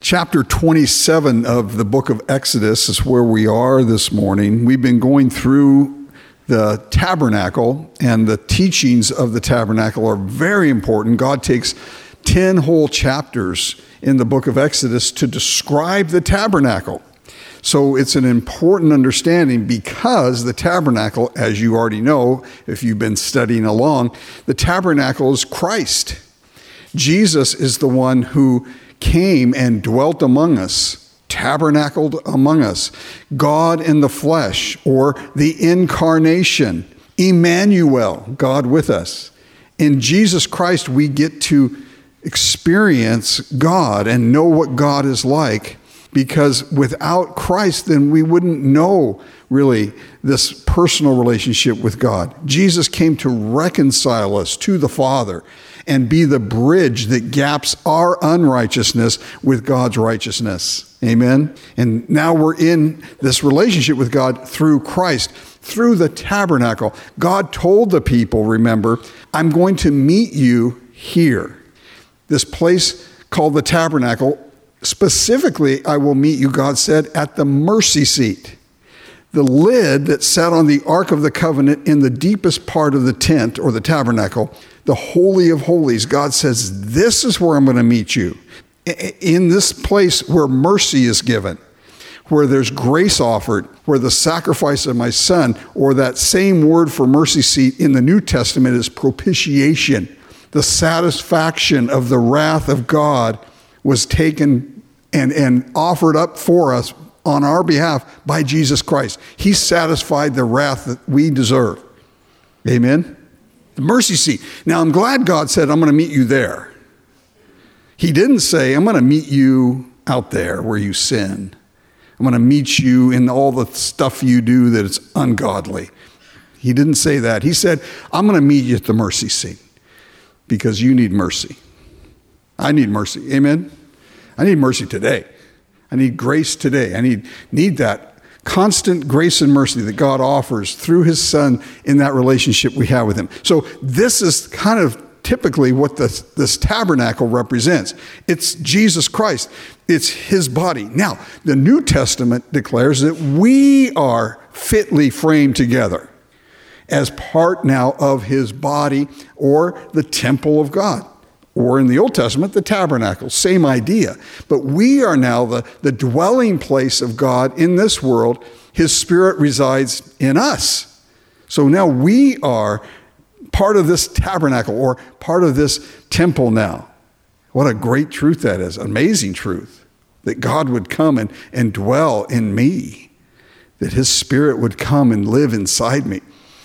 Chapter 27 of the book of Exodus is where we are this morning. We've been going through the tabernacle, and the teachings of the tabernacle are very important. God takes 10 whole chapters in the book of Exodus to describe the tabernacle. So it's an important understanding because the tabernacle, as you already know, if you've been studying along, the tabernacle is Christ. Jesus is the one who came and dwelt among us, tabernacled among us. God in the flesh, or the incarnation, Emmanuel, God with us. In Jesus Christ, we get to experience God and know what God is like, because without Christ, then we wouldn't know really this personal relationship with God. Jesus came to reconcile us to the Father and be the bridge that gaps our unrighteousness with God's righteousness. Amen? And now we're in this relationship with God through Christ, through the tabernacle. God told the people, remember, I'm going to meet you here. This place called the tabernacle, specifically, I will meet you, God said, at the mercy seat. The lid that sat on the Ark of the Covenant in the deepest part of the tent or the tabernacle, the Holy of Holies, God says, this is where I'm going to meet you. In this place where mercy is given, where there's grace offered, where the sacrifice of my son, or that same word for mercy seat in the New Testament is propitiation. The satisfaction of the wrath of God was taken and offered up for us on our behalf by Jesus Christ. He satisfied the wrath that we deserve. Amen? The mercy seat. Now, I'm glad God said, I'm going to meet you there. He didn't say, I'm going to meet you out there where you sin. I'm going to meet you in all the stuff you do that is ungodly. He didn't say that. He said, I'm going to meet you at the mercy seat because you need mercy. I need mercy. Amen? I need mercy today. I need grace today. I need that constant grace and mercy that God offers through his son in that relationship we have with him. So this is kind of typically what this tabernacle represents. It's Jesus Christ. It's his body. Now, the New Testament declares that we are fitly framed together as part now of his body, or the temple of God. Or in the Old Testament, the tabernacle, same idea. But we are now the dwelling place of God in this world. His Spirit resides in us. So now we are part of this tabernacle, or part of this temple now. What a great truth that is, amazing truth. That God would come and dwell in me. That his Spirit would come and live inside me.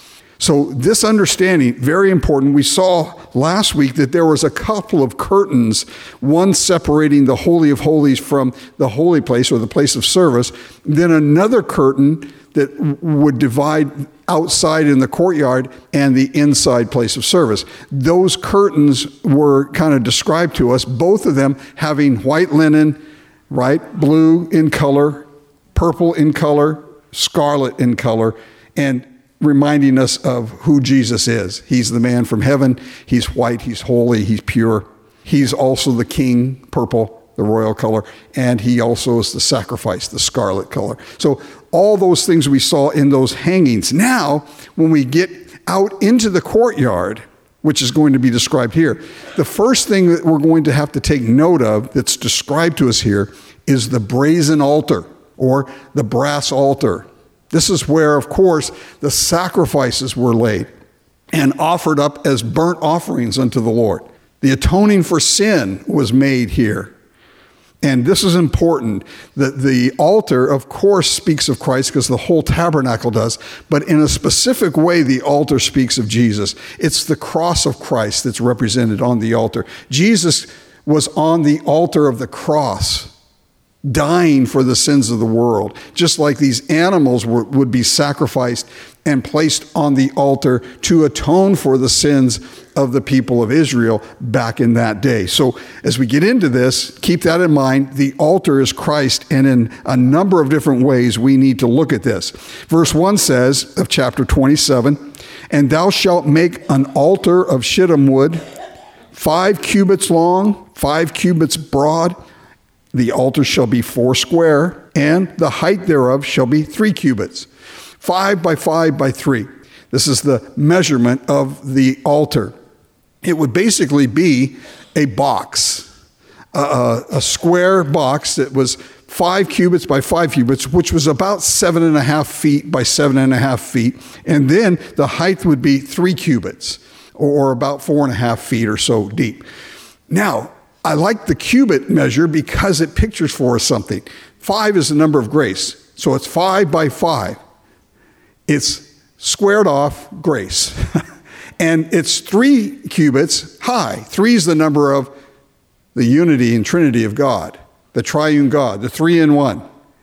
So this understanding, very important. We saw last week that there was a couple of curtains, one separating the Holy of Holies from the holy place or the place of service, then another curtain that would divide outside in the courtyard and the inside place of service. Those curtains were kind of described to us, both of them having white linen, right, blue in color, purple in color, scarlet in color, and reminding us of who Jesus is. He's the man from heaven. He's white. He's holy. He's pure. He's also the king, purple, the royal color. And he also is the sacrifice, the scarlet color. So all those things we saw in those hangings. Now, when we get out into the courtyard, which is going to be described here, the first thing that we're going to have to take note of that's described to us here is the brazen altar, or the brass altar. This is where, of course, the sacrifices were laid and offered up as burnt offerings unto the Lord. The atoning for sin was made here. And this is important. The altar, of course, speaks of Christ because the whole tabernacle does. But in a specific way, the altar speaks of Jesus. It's the cross of Christ that's represented on the altar. Jesus was on the altar of the cross, dying for the sins of the world, just like these animals would be sacrificed and placed on the altar to atone for the sins of the people of Israel back in that day. So as we get into this, keep that in mind. The altar is Christ, and in a number of different ways we need to look at this. Verse 1 says of chapter 27, "And thou shalt make an altar of shittim wood, 5 cubits long, 5 cubits broad, The altar shall be 4 square, and the height thereof shall be 3 cubits, 5 by 5 by 3. This is the measurement of the altar. It would basically be a box, a square box that was 5 cubits by 5 cubits, which was about 7.5 feet by 7.5 feet. And then the height would be 3 cubits, or about 4.5 feet or so deep. Now, I like the cubit measure because it pictures for us something. 5 is the number of grace. So it's 5 by 5. It's squared off grace. And it's 3 cubits high. 3 is the number of the unity and Trinity of God, the triune God, the 3-in-1.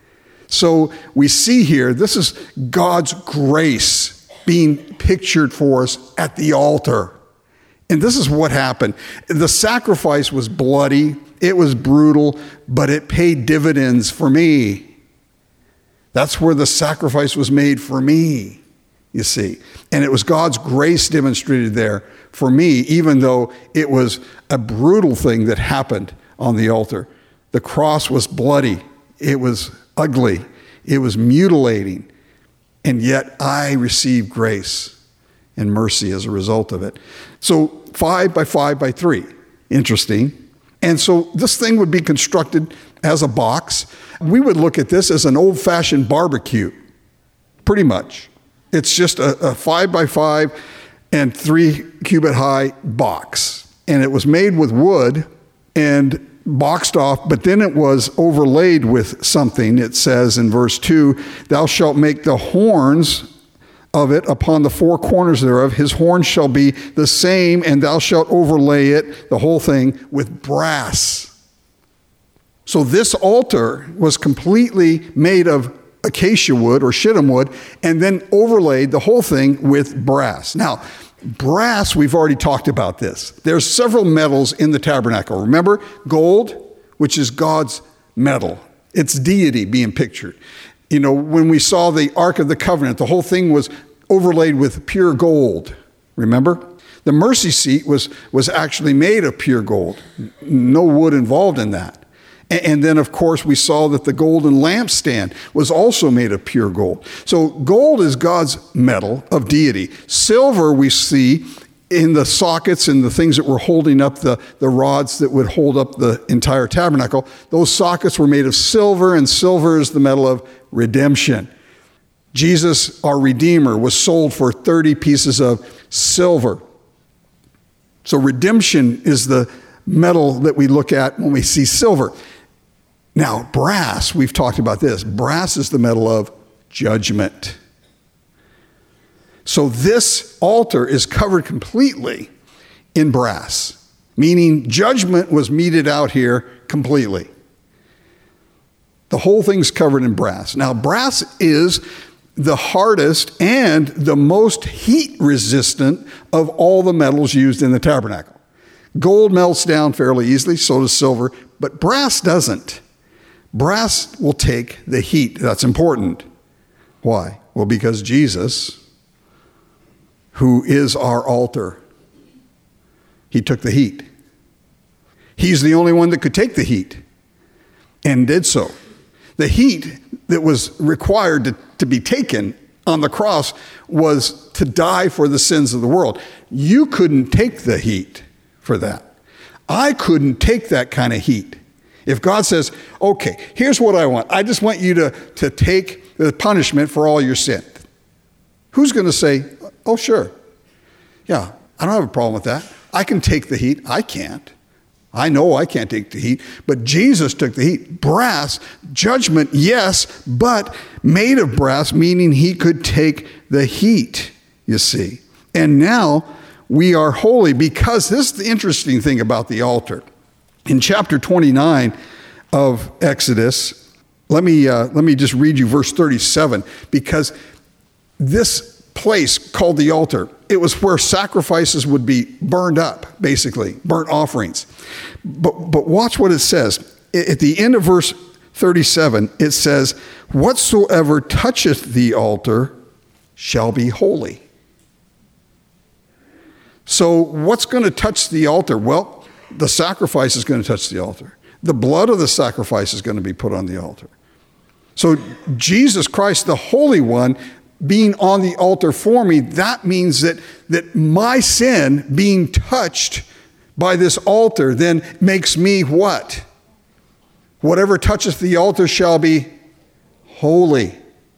So we see here, this is God's grace being pictured for us at the altar. And this is what happened. The sacrifice was bloody, it was brutal, but it paid dividends for me. That's where the sacrifice was made for me, you see. And it was God's grace demonstrated there for me, even though it was a brutal thing that happened on the altar. The cross was bloody, it was ugly, it was mutilating, and yet I received grace and mercy as a result of it. So 5 by 5 by 3. Interesting. And so this thing would be constructed as a box. We would look at this as an old-fashioned barbecue, pretty much. It's just a 5 by 5 and 3 cubit high box. And it was made with wood and boxed off, but then it was overlaid with something. It says in verse 2, thou shalt make the horns of it upon the 4 corners thereof. His horn shall be the same, and thou shalt overlay it, the whole thing, with brass. So this altar was completely made of acacia wood or shittim wood, and then overlaid the whole thing with brass. Now, brass, we've already talked about this. There's several metals in the tabernacle. Remember, gold, which is God's metal. It's deity being pictured. You know, when we saw the Ark of the Covenant, the whole thing was overlaid with pure gold. Remember? The mercy seat was actually made of pure gold. No wood involved in that. And then, of course, we saw that the golden lampstand was also made of pure gold. So gold is God's metal of deity. Silver we see in the sockets and the things that were holding up the rods that would hold up the entire tabernacle. Those sockets were made of silver, and silver is the metal of redemption. Jesus, our Redeemer, was sold for 30 pieces of silver. So redemption is the metal that we look at when we see silver. Now, brass, we've talked about this. Brass is the metal of judgment. So this altar is covered completely in brass, meaning judgment was meted out here completely. The whole thing's covered in brass. Now, brass is the hardest and the most heat resistant of all the metals used in the tabernacle. Gold melts down fairly easily, so does silver, but brass doesn't. Brass will take the heat. That's important. Why? Well, because Jesus, who is our altar, he took the heat. He's the only one that could take the heat, and did so. The heat that was required to be taken on the cross was to die for the sins of the world. You couldn't take the heat for that. I couldn't take that kind of heat. If God says, okay, here's what I want. I just want you to take the punishment for all your sin. Who's going to say, oh, sure. Yeah, I don't have a problem with that. I can take the heat. I can't. I know I can't take the heat, but Jesus took the heat. Brass, judgment, yes, but made of brass, meaning he could take the heat, you see. And now we are holy, because this is the interesting thing about the altar. In chapter 29 of Exodus, let me just read you verse 37, because this place called the altar, it was where sacrifices would be burned up, basically, burnt offerings. But watch what it says. At the end of verse 37, it says, whatsoever toucheth the altar shall be holy. So what's going to touch the altar? Well, the sacrifice is going to touch the altar. The blood of the sacrifice is going to be put on the altar. So Jesus Christ, the Holy One, being on the altar for me, that means that my sin being touched by this altar then makes me what? Whatever toucheth the altar shall be holy.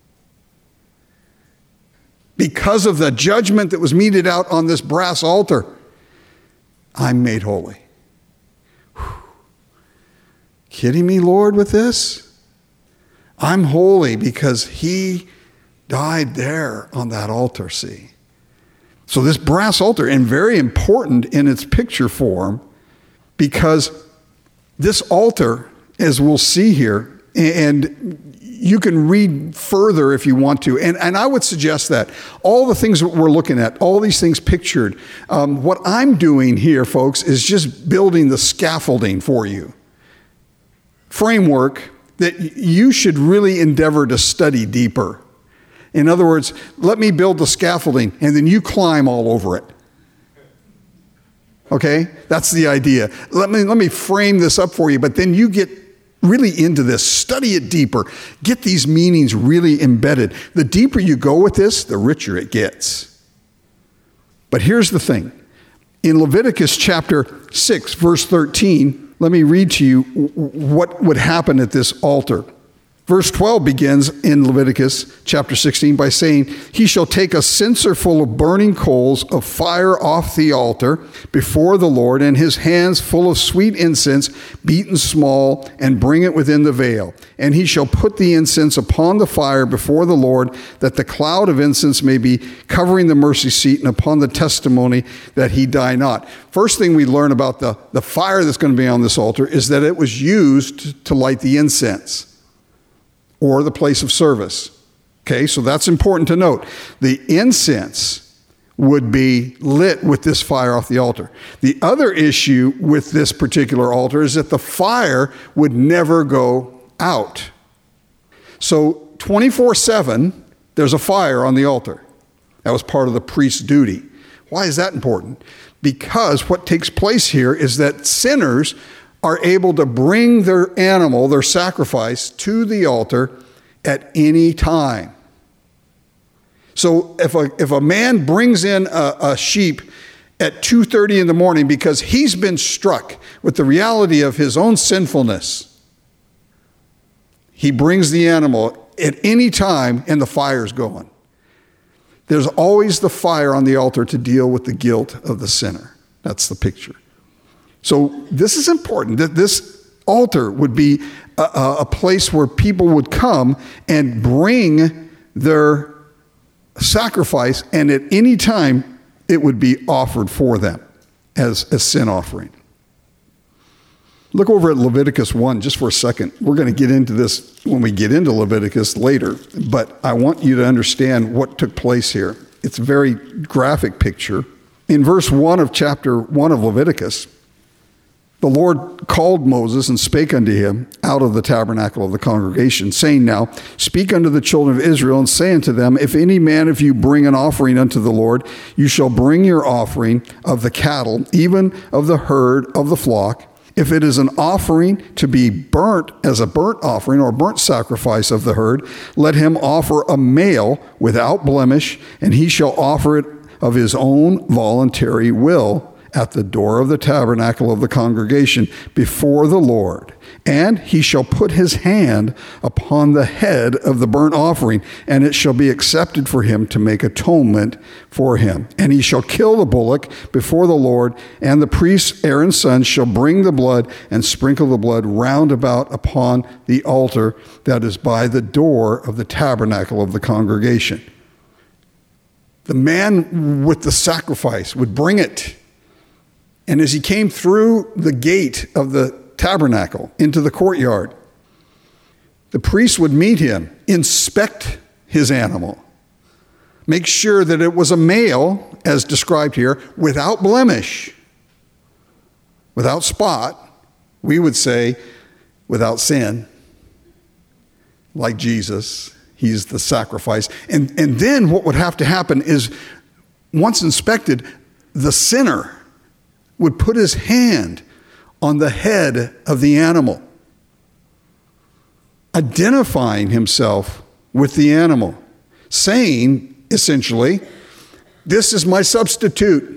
Because of the judgment that was meted out on this brass altar, I'm made holy. Whew. Kidding me, Lord, with this? I'm holy because he died there on that altar, see? So this brass altar, and very important in its picture form, because this altar, as we'll see here, and you can read further if you want to, and I would suggest that all the things that we're looking at, all these things pictured, what I'm doing here, folks, is just building the scaffolding for you. Framework that you should really endeavor to study deeper. In other words, let me build the scaffolding and then you climb all over it. Okay? That's the idea. Let me frame this up for you, but then you get really into this. Study it deeper. Get these meanings really embedded. The deeper you go with this, the richer it gets. But here's the thing. In Leviticus chapter 6, verse 13, let me read to you what would happen at this altar. Verse 12 begins in Leviticus chapter 16 by saying, he shall take a censer full of burning coals of fire off the altar before the Lord, and his hands full of sweet incense, beaten small, and bring it within the veil. And he shall put the incense upon the fire before the Lord, that the cloud of incense may be covering the mercy seat, and upon the testimony that he die not. First thing we learn about the fire that's going to be on this altar is that it was used to light the incense, or the place of service. Okay, so that's important to note. The incense would be lit with this fire off the altar. The other issue with this particular altar is that the fire would never go out. So 24/7, there's a fire on the altar. That was part of the priest's duty. Why is that important? Because what takes place here is that sinners are able to bring their animal, their sacrifice, to the altar at any time. So if a man brings in a sheep at 2:30 in the morning because he's been struck with the reality of his own sinfulness, he brings the animal at any time and the fire's going. There's always the fire on the altar to deal with the guilt of the sinner. That's the picture. So this is important, that this altar would be a place where people would come and bring their sacrifice, and at any time it would be offered for them as a sin offering. Look over at Leviticus 1 just for a second. We're going to get into this when we get into Leviticus later, but I want you to understand what took place here. It's a very graphic picture. In verse 1 of chapter 1 of Leviticus, the Lord called Moses and spake unto him out of the tabernacle of the congregation, saying, now, speak unto the children of Israel, and say unto them, if any man of you bring an offering unto the Lord, you shall bring your offering of the cattle, even of the herd of the flock. If it is an offering to be burnt as a burnt offering or burnt sacrifice of the herd, let him offer a male without blemish, and he shall offer it of his own voluntary will at the door of the tabernacle of the congregation before the Lord. And he shall put his hand upon the head of the burnt offering, and it shall be accepted for him to make atonement for him. And he shall kill the bullock before the Lord, and the priest Aaron's son shall bring the blood and sprinkle the blood round about upon the altar that is by the door of the tabernacle of the congregation. The man with the sacrifice would bring it, and as he came through the gate of the tabernacle into the courtyard, the priest would meet him, inspect his animal, make sure that it was a male, as described here, without blemish, without spot. We would say without sin, like Jesus. He's the sacrifice. And then what would have to happen is, once inspected, the sinner would put his hand on the head of the animal, identifying himself with the animal, saying, essentially, this is my substitute.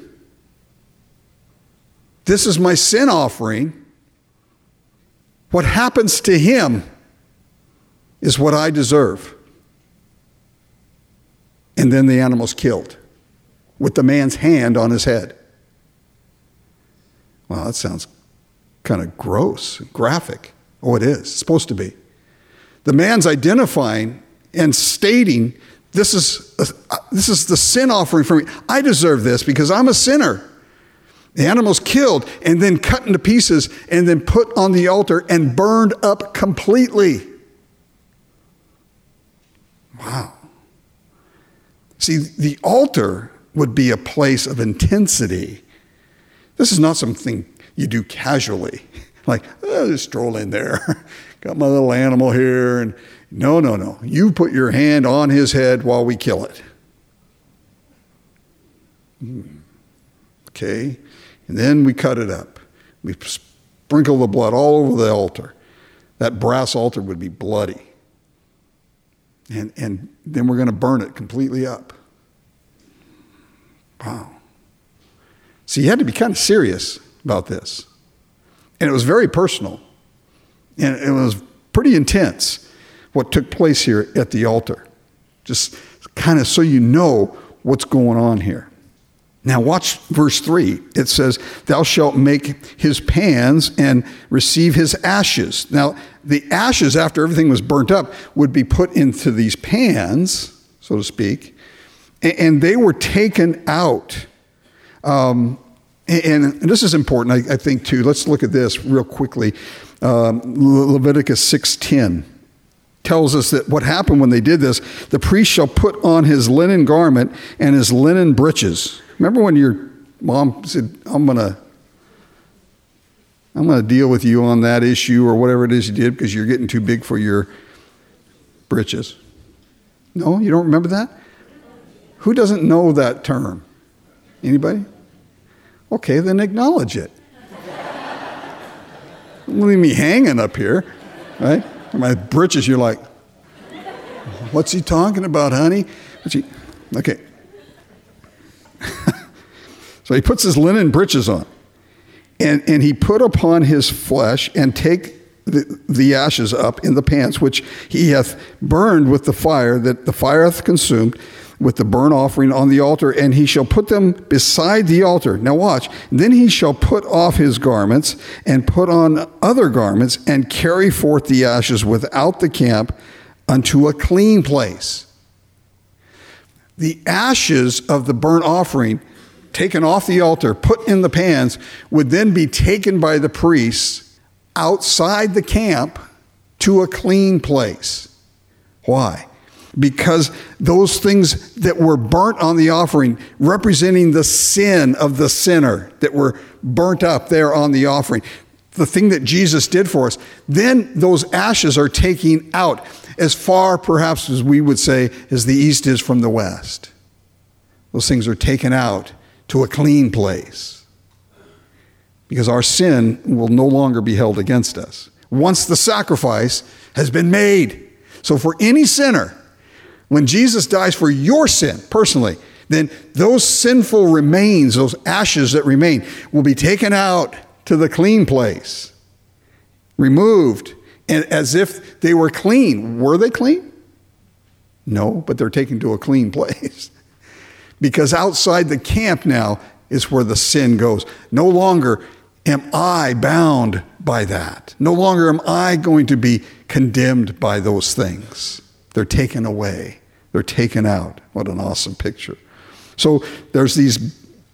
This is my sin offering. What happens to him is what I deserve. And then the animal's killed with the man's hand on his head. Well, that sounds kind of gross, graphic. Oh, it is. It's supposed to be. The man's identifying and stating, this is the sin offering for me. I deserve this because I'm a sinner. The animal's killed and then cut into pieces and then put on the altar and burned up completely. Wow. See, the altar would be a place of intensity. This is not something you do casually. Like, oh, just stroll in there. Got my little animal here. And no. You put your hand on his head while we kill it. Okay. And then we cut it up. We sprinkle the blood all over the altar. That brass altar would be bloody. And then we're going to burn it completely up. Wow. So you had to be kind of serious about this. And it was very personal. And it was pretty intense what took place here at the altar. Just kind of so you know what's going on here. Now watch verse 3. It says, thou shalt make his pans and receive his ashes. Now the ashes, after everything was burnt up, would be put into these pans, so to speak, and they were taken out. And this is important, I think, too. Let's look at this real quickly. Leviticus 6:10 tells us that what happened when they did this, the priest shall put on his linen garment and his linen breeches. Remember when your mom said, I'm gonna deal with you on that issue or whatever it is you did because you're getting too big for your breeches? No, you don't remember that? Who doesn't know that term? Anybody? Okay, then acknowledge it. Don't leave me hanging up here, right? My breeches, you're like, what's he talking about, honey? Okay. So he puts his linen breeches on, and he put upon his flesh and take the ashes up in the pans, which he hath burned with the fire, that the fire hath consumed with the burnt offering on the altar, and he shall put them beside the altar. Now watch. Then he shall put off his garments and put on other garments and carry forth the ashes without the camp unto a clean place. The ashes of the burnt offering taken off the altar, put in the pans, would then be taken by the priests outside the camp to a clean place. Why? Because those things that were burnt on the offering, representing the sin of the sinner that were burnt up there on the offering, the thing that Jesus did for us, then those ashes are taken out as far, perhaps, as we would say, as the east is from the west. Those things are taken out to a clean place because our sin will no longer be held against us once the sacrifice has been made. So for any sinner, when Jesus dies for your sin personally, then those sinful remains, those ashes that remain, will be taken out to the clean place, removed, and as if they were clean. Were they clean? No, but they're taken to a clean place. Because outside the camp now is where the sin goes. No longer am I bound by that. No longer am I going to be condemned by those things. They're taken away. They're taken out. What an awesome picture. So there's these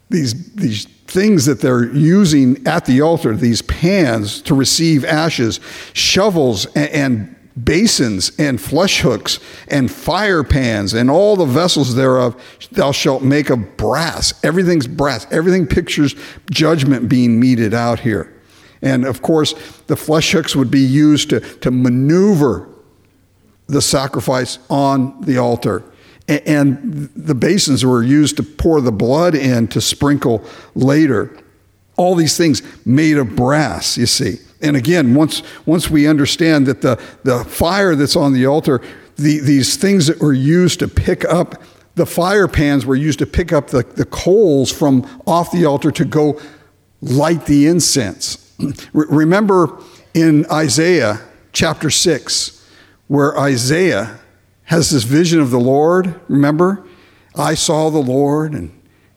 things that they're using at the altar, these pans to receive ashes, shovels and basins and flesh hooks and fire pans and all the vessels thereof thou shalt make of brass. Everything's brass. Everything pictures judgment being meted out here. And of course, the flesh hooks would be used to maneuver the sacrifice on the altar. And the basins were used to pour the blood in to sprinkle later. All these things made of brass, you see. And again, once we understand that the fire that's on the altar, these things that were used to pick up, the fire pans were used to pick up the coals from off the altar to go light the incense. Remember in Isaiah chapter 6, where Isaiah has this vision of the Lord, remember? I saw the Lord and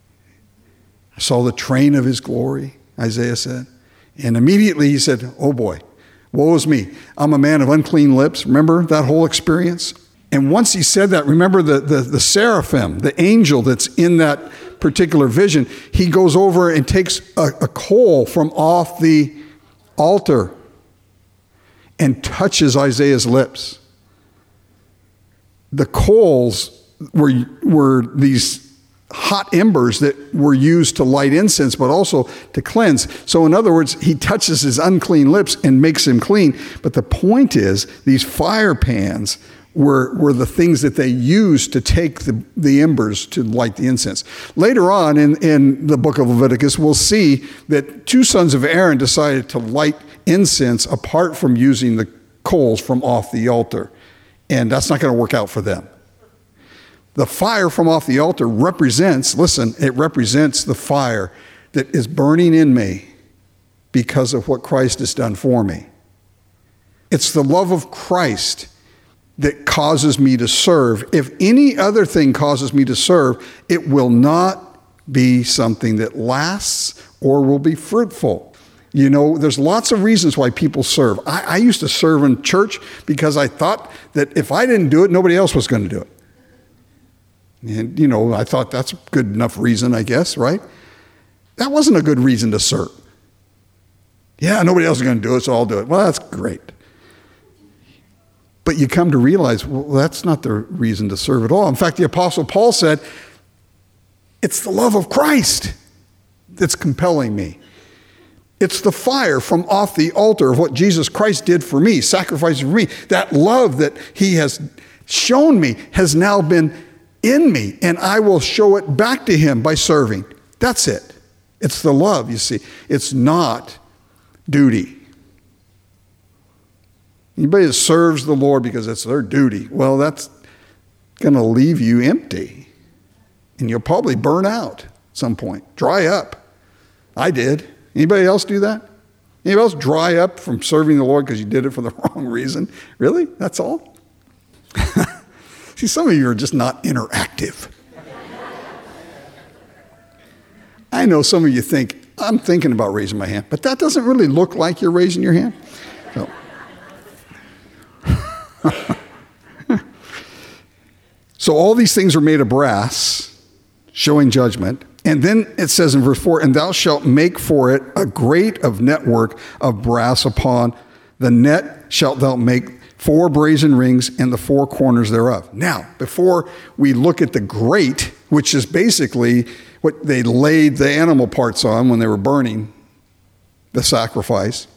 I saw the train of his glory, Isaiah said. And immediately he said, oh boy, woe is me. I'm a man of unclean lips. Remember that whole experience? And once he said that, remember the seraphim, the angel that's in that particular vision, he goes over and takes a coal from off the altar and touches Isaiah's lips. The coals were these hot embers that were used to light incense, but also to cleanse. So in other words, he touches his unclean lips and makes him clean. But the point is, these fire pans were the things that they used to take the embers to light the incense. Later on in the book of Leviticus, we'll see that 2 sons of Aaron decided to light incense apart from using the coals from off the altar. And that's not going to work out for them. The fire from off the altar represents the fire that is burning in me because of what Christ has done for me. It's the love of Christ that causes me to serve. If any other thing causes me to serve, it will not be something that lasts or will be fruitful. You know, there's lots of reasons why people serve. I used to serve in church because I thought that if I didn't do it, nobody else was going to do it. And, you know, I thought that's a good enough reason, I guess, right? That wasn't a good reason to serve. Yeah, nobody else is going to do it, so I'll do it. Well, that's great. But you come to realize, well, that's not the reason to serve at all. In fact, the Apostle Paul said, it's the love of Christ that's compelling me. It's the fire from off the altar of what Jesus Christ did for me, sacrificed for me. That love that he has shown me has now been in me, and I will show it back to him by serving. That's it. It's the love, you see. It's not duty. Anybody that serves the Lord because it's their duty, well, that's going to leave you empty. And you'll probably burn out at some point, dry up. I did. Anybody else do that? Anybody else dry up from serving the Lord because you did it for the wrong reason? Really? That's all? See, some of you are just not interactive. I know some of you think, I'm thinking about raising my hand, but that doesn't really look like you're raising your hand. So. So all these things are made of brass, showing judgment. And then it says in verse 4, and thou shalt make for it a grate of network of brass. Upon the net shalt thou make 4 brazen rings and the 4 corners thereof. Now, before we look at the grate, which is basically what they laid the animal parts on when they were burning the sacrifice,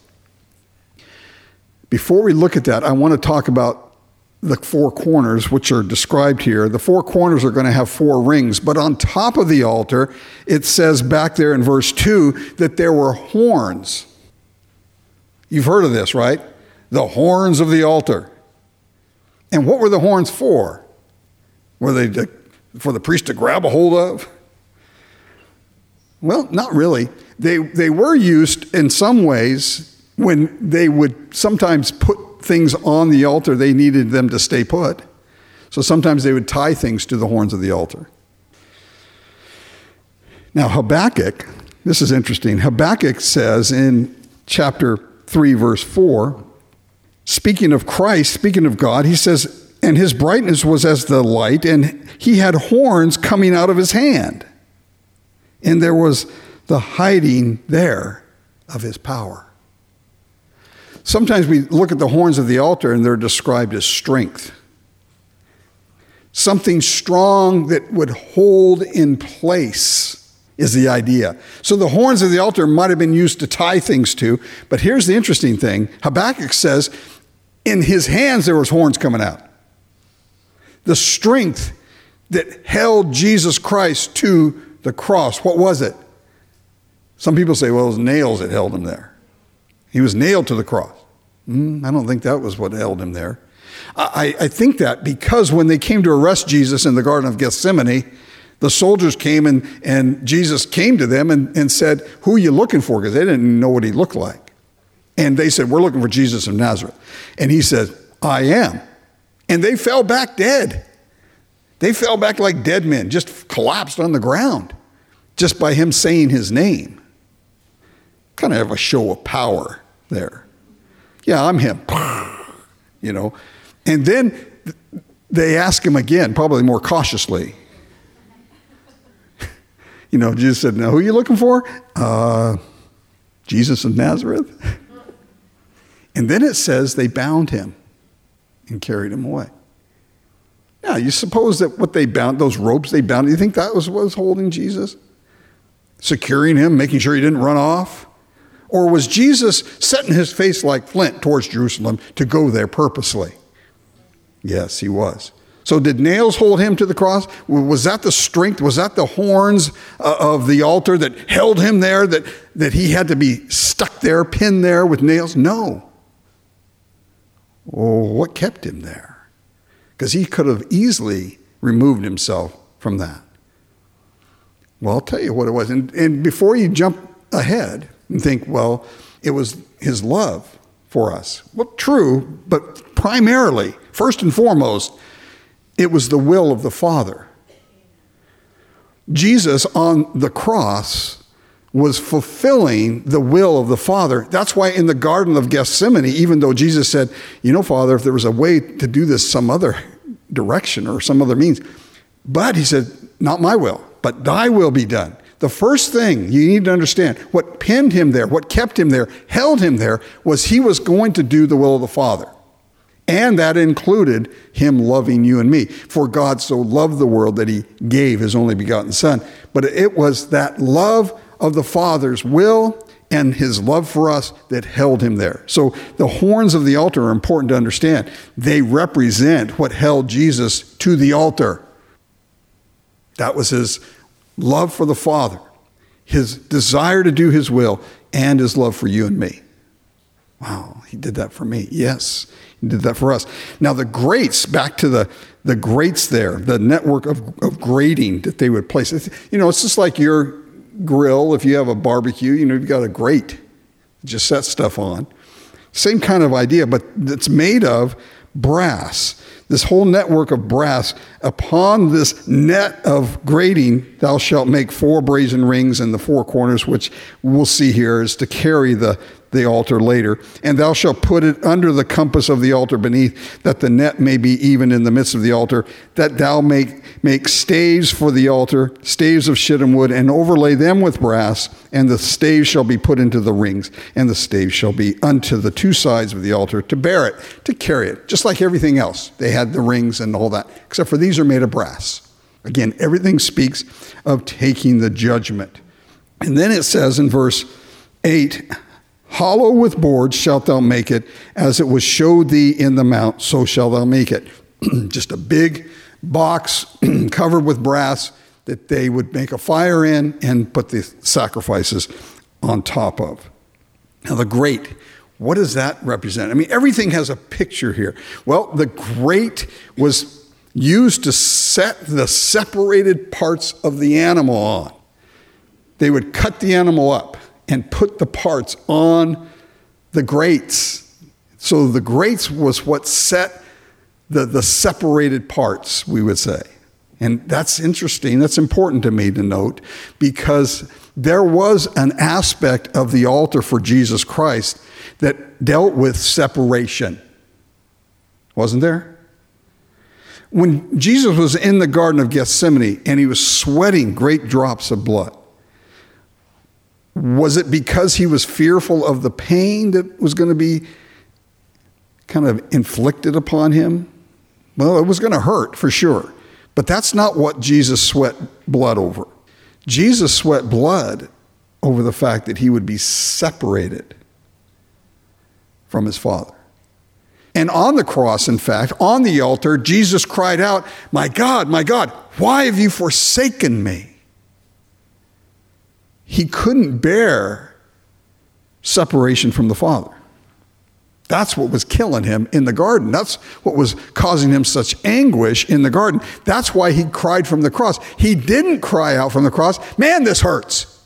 before we look at that, I want to talk about the 4 corners, which are described here. The 4 corners are going to have 4 rings, but on top of the altar, it says back there in verse 2 that there were horns. You've heard of this, right? The horns of the altar. And what were the horns for? Were they for the priest to grab a hold of? Well, not really. They were used in some ways when they would sometimes put things on the altar. They needed them to stay put. So sometimes they would tie things to the horns of the altar. Now Habakkuk, this is interesting. Habakkuk says in chapter 3, verse 4, speaking of Christ, speaking of God, he says, and his brightness was as the light, and he had horns coming out of his hand. And there was the hiding there of his power. Sometimes we look at the horns of the altar and they're described as strength. Something strong that would hold in place is the idea. So the horns of the altar might have been used to tie things to, but here's the interesting thing. Habakkuk says, in his hands there was horns coming out. The strength that held Jesus Christ to the cross, what was it? Some people say, well, it was nails that held him there. He was nailed to the cross. I don't think that was what held him there. I think that because when they came to arrest Jesus in the Garden of Gethsemane, the soldiers came and Jesus came to them and said, who are you looking for? Because they didn't know what he looked like. And they said, we're looking for Jesus of Nazareth. And he said, I am. And they fell back dead. They fell back like dead men, just collapsed on the ground, just by him saying his name. Kind of have a show of power there. Yeah, I'm him. You know. And then they ask him again, probably more cautiously. You know, Jesus said, now who are you looking for? Jesus of Nazareth. And then it says they bound him and carried him away. Now, you suppose that what they bound, those ropes they bound, you think that was what was holding Jesus? Securing him, making sure he didn't run off? Or was Jesus setting his face like flint towards Jerusalem to go there purposely? Yes, he was. So did nails hold him to the cross? Was that the strength? Was that the horns of the altar that held him there, that he had to be stuck there, pinned there with nails? No. Well, what kept him there? Because he could have easily removed himself from that. Well, I'll tell you what it was. And before you jump ahead and think, well, it was his love for us. Well, true, but primarily, first and foremost, it was the will of the Father. Jesus on the cross was fulfilling the will of the Father. That's why in the Garden of Gethsemane, even though Jesus said, you know, Father, if there was a way to do this some other direction or some other means, but he said, not my will, but thy will be done. The first thing you need to understand, what pinned him there, what kept him there, held him there, was he was going to do the will of the Father. And that included him loving you and me. For God so loved the world that he gave his only begotten Son. But it was that love of the Father's will and his love for us that held him there. So the horns of the altar are important to understand. They represent what held Jesus to the altar. That was his love for the Father, his desire to do his will, and his love for you and me. Wow, he did that for me. Yes, he did that for us. Now the grates, back to the grates there, the network of grating that they would place. You know, it's just like your grill. If you have a barbecue, you know, you've got a grate. Just set stuff on. Same kind of idea, but it's made of brass. This whole network of brass, upon this net of grating, thou shalt make 4 brazen rings in the 4 corners, which we'll see here is to carry the altar later. And thou shalt put it under the compass of the altar beneath, that the net may be even in the midst of the altar, that thou make staves for the altar, staves of shittim wood, and overlay them with brass, and the staves shall be put into the rings, and the staves shall be unto the 2 sides of the altar to bear it, to carry it, just like everything else. They had the rings and all that, except for these are made of brass. Again, everything speaks of taking the judgment. And then it says in verse 8, hollow with boards shalt thou make it, as it was showed thee in the mount, so shalt thou make it. Just a big box covered with brass that they would make a fire in and put the sacrifices on top of. Now the grate, what does that represent? I mean, everything has a picture here. Well, the grate was used to set the separated parts of the animal on. They would cut the animal up and put the parts on the grates. So the grates was what set the separated parts, we would say. And that's interesting. That's important to me to note, because there was an aspect of the altar for Jesus Christ that dealt with separation. Wasn't there? When Jesus was in the Garden of Gethsemane and he was sweating great drops of blood, was it because he was fearful of the pain that was going to be kind of inflicted upon him? Well, it was going to hurt for sure. But that's not what Jesus sweat blood over. Jesus sweat blood over the fact that he would be separated from his Father. And on the cross, in fact, on the altar, Jesus cried out, my God, why have you forsaken me? he couldn't bear separation from the Father. That's what was killing him in the garden. That's what was causing him such anguish in the garden. That's why he cried from the cross. He didn't cry out from the cross, man, this hurts.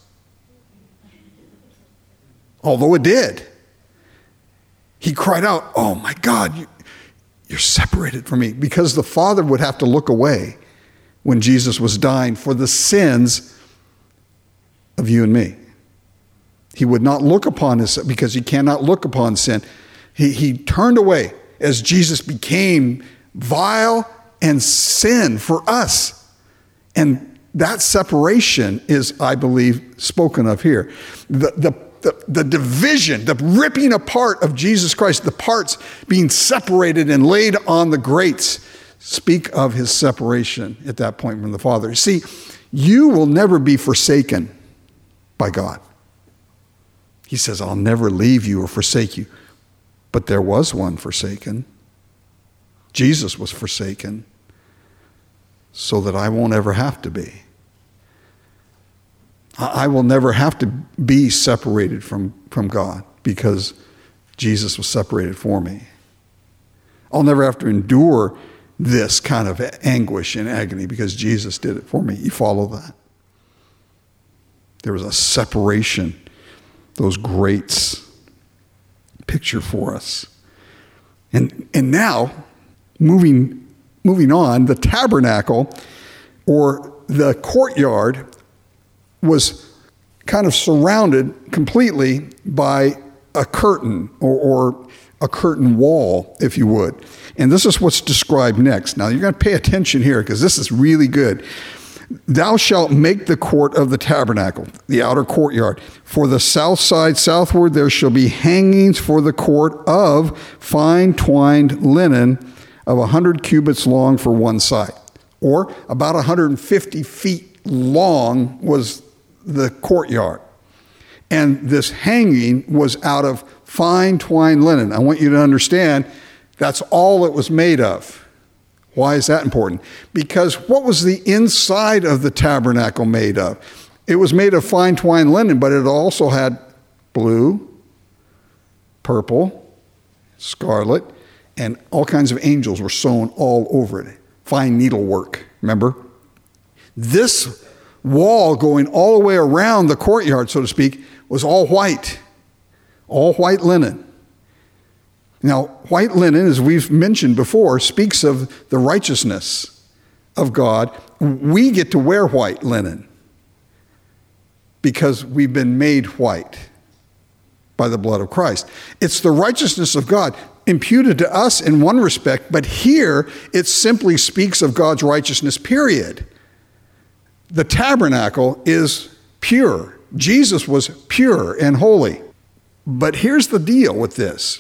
Although it did. He cried out, oh my God, you're separated from me. Because the Father would have to look away when Jesus was dying for the sins of you and me. He would not look upon his sin because he cannot look upon sin. He turned away as Jesus became vile and sin for us. And that separation is, I believe, spoken of here. The division, the ripping apart of Jesus Christ, the parts being separated and laid on the grates, speak of his separation at that point from the Father. See, you will never be forsaken by God. He says, I'll never leave you or forsake you. But there was one forsaken. Jesus was forsaken so that I won't ever have to be. I will never have to be separated from God because Jesus was separated for me. I'll never have to endure this kind of anguish and agony because Jesus did it for me. You follow that? There was a separation, those grates picture for us. And now, moving on, the tabernacle or the courtyard was kind of surrounded completely by a curtain or a curtain wall, if you would. And this is what's described next. Now, you're going to pay attention here because this is really good. Thou shalt make the court of the tabernacle, the outer courtyard. For the south side southward there shall be hangings for the court of fine twined linen of 100 cubits long for one side. Or about 150 feet long was the courtyard. And this hanging was out of fine twined linen. I want you to understand that's all it was made of. Why is that important? Because what was the inside of the tabernacle made of? It was made of fine twined linen, but it also had blue, purple, scarlet, and all kinds of angels were sewn all over it. Fine needlework, remember? This wall going all the way around the courtyard, so to speak, was all white linen. Now, white linen, as we've mentioned before, speaks of the righteousness of God. We get to wear white linen because we've been made white by the blood of Christ. It's the righteousness of God imputed to us in one respect, but here it simply speaks of God's righteousness, period. The tabernacle is pure. Jesus was pure and holy. But here's the deal with this.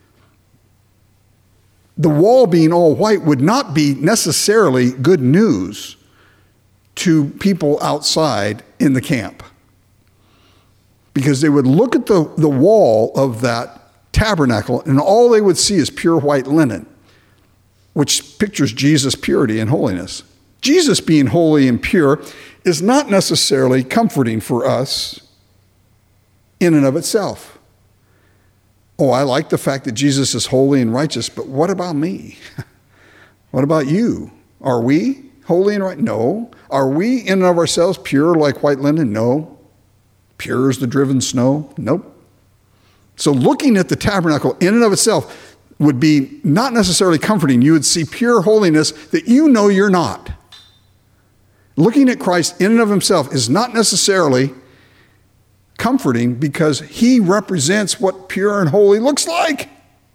The wall being all white would not be necessarily good news to people outside in the camp. Because they would look at the wall of that tabernacle and all they would see is pure white linen, which pictures Jesus' purity and holiness. Jesus being holy and pure is not necessarily comforting for us in and of itself. Oh, I like the fact that Jesus is holy and righteous, but what about me? What about you? Are we holy and right? No. Are we in and of ourselves pure like white linen? No. Pure as the driven snow? Nope. So looking at the tabernacle in and of itself would be not necessarily comforting. You would see pure holiness that you know you're not. Looking at Christ in and of himself is not necessarily comforting because he represents what pure and holy looks like.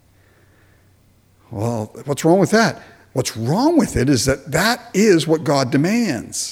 Well, what's wrong with that? What's wrong with it is that is what God demands.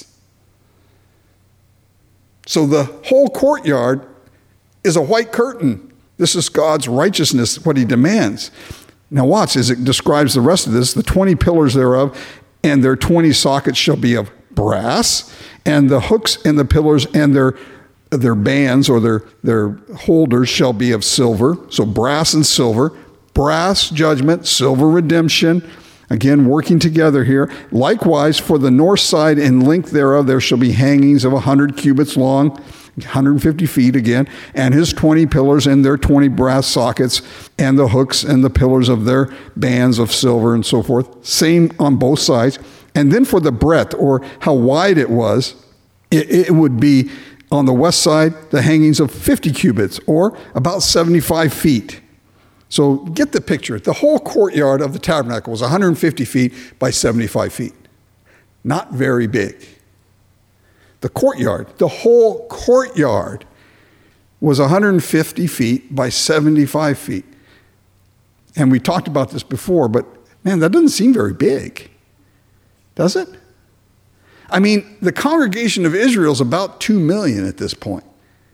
So the whole courtyard is a white curtain. This is God's righteousness, what he demands. Now watch, as it describes the rest of this, the 20 pillars thereof and their 20 sockets shall be of brass, and the hooks and the pillars and their bands or their holders shall be of silver. So brass and silver. Brass judgment, silver redemption. Again, working together here. Likewise, for the north side in length thereof, there shall be hangings of 100 cubits long 150 feet again, and his 20 pillars and their 20 brass sockets and the hooks and the pillars of their bands of silver and so forth. Same on both sides. And then for the breadth, or how wide it was, it would be on the west side, the hangings of 50 cubits, or about 75 feet. So get the picture. The whole courtyard of the tabernacle was 150 feet by 75 feet. Not very big. The courtyard, the whole courtyard was 150 feet by 75 feet. And we talked about this before, but man, that doesn't seem very big. Does it? I mean, the congregation of Israel is about 2 million at this point.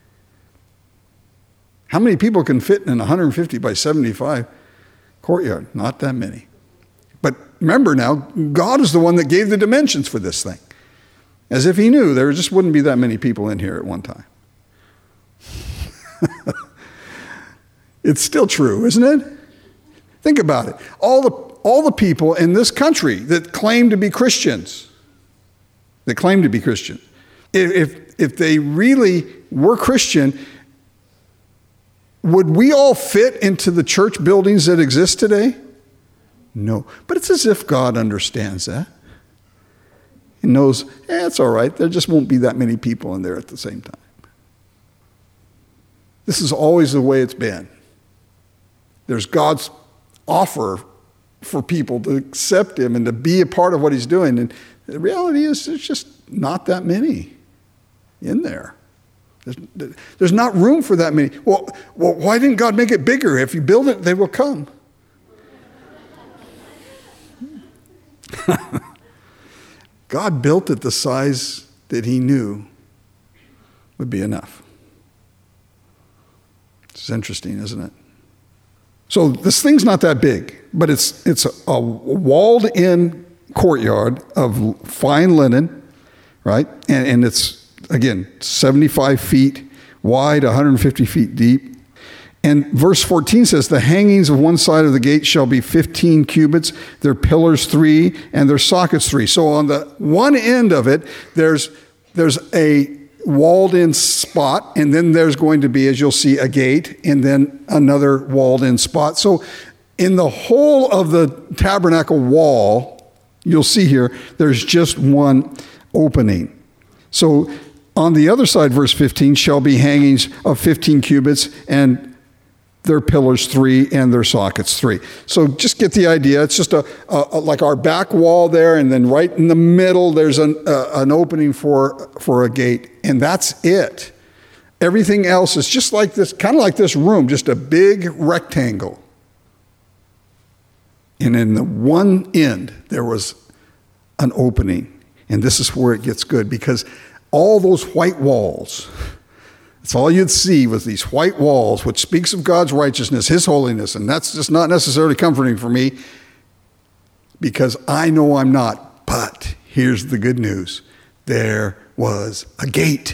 How many people can fit in a 150 by 75 courtyard? Not that many. But remember now, God is the one that gave the dimensions for this thing. As if he knew there just wouldn't be that many people in here at one time. It's still true, isn't it? Think about it. All the people in this country that claim to be Christians, if they really were Christian, would we all fit into the church buildings that exist today? No. But it's as if God understands that. He knows, it's all right. There just won't be that many people in there at the same time. This is always the way it's been. There's God's offer for people to accept him and to be a part of what he's doing. And the reality is there's just not that many in there. There's not room for that many. Well, why didn't God make it bigger? If you build it, they will come. God built it the size that he knew would be enough. It's interesting, isn't it? So this thing's not that big, but it's a walled-in courtyard of fine linen, right? And it's, again, 75 feet wide, 150 feet deep. And verse 14 says, the hangings of one side of the gate shall be 15 cubits, their pillars 3, and their sockets 3. So on the one end of it, there's a walled-in spot, and then there's going to be, as you'll see, a gate, and then another walled-in spot. So in the whole of the tabernacle wall, you'll see here, there's just one opening. So on the other side, verse 15, shall be hangings of 15 cubits, and their pillars 3 and their sockets 3. So just get the idea. It's just like our back wall there, and then right in the middle there's an opening for a gate, and that's it. Everything else is just like this, kind of like this room, just a big rectangle. And in the one end there was an opening, and this is where it gets good, because all those white walls, that's all you'd see was these white walls, which speaks of God's righteousness, his holiness. And that's just not necessarily comforting for me, because I know I'm not. But here's the good news. There was a gate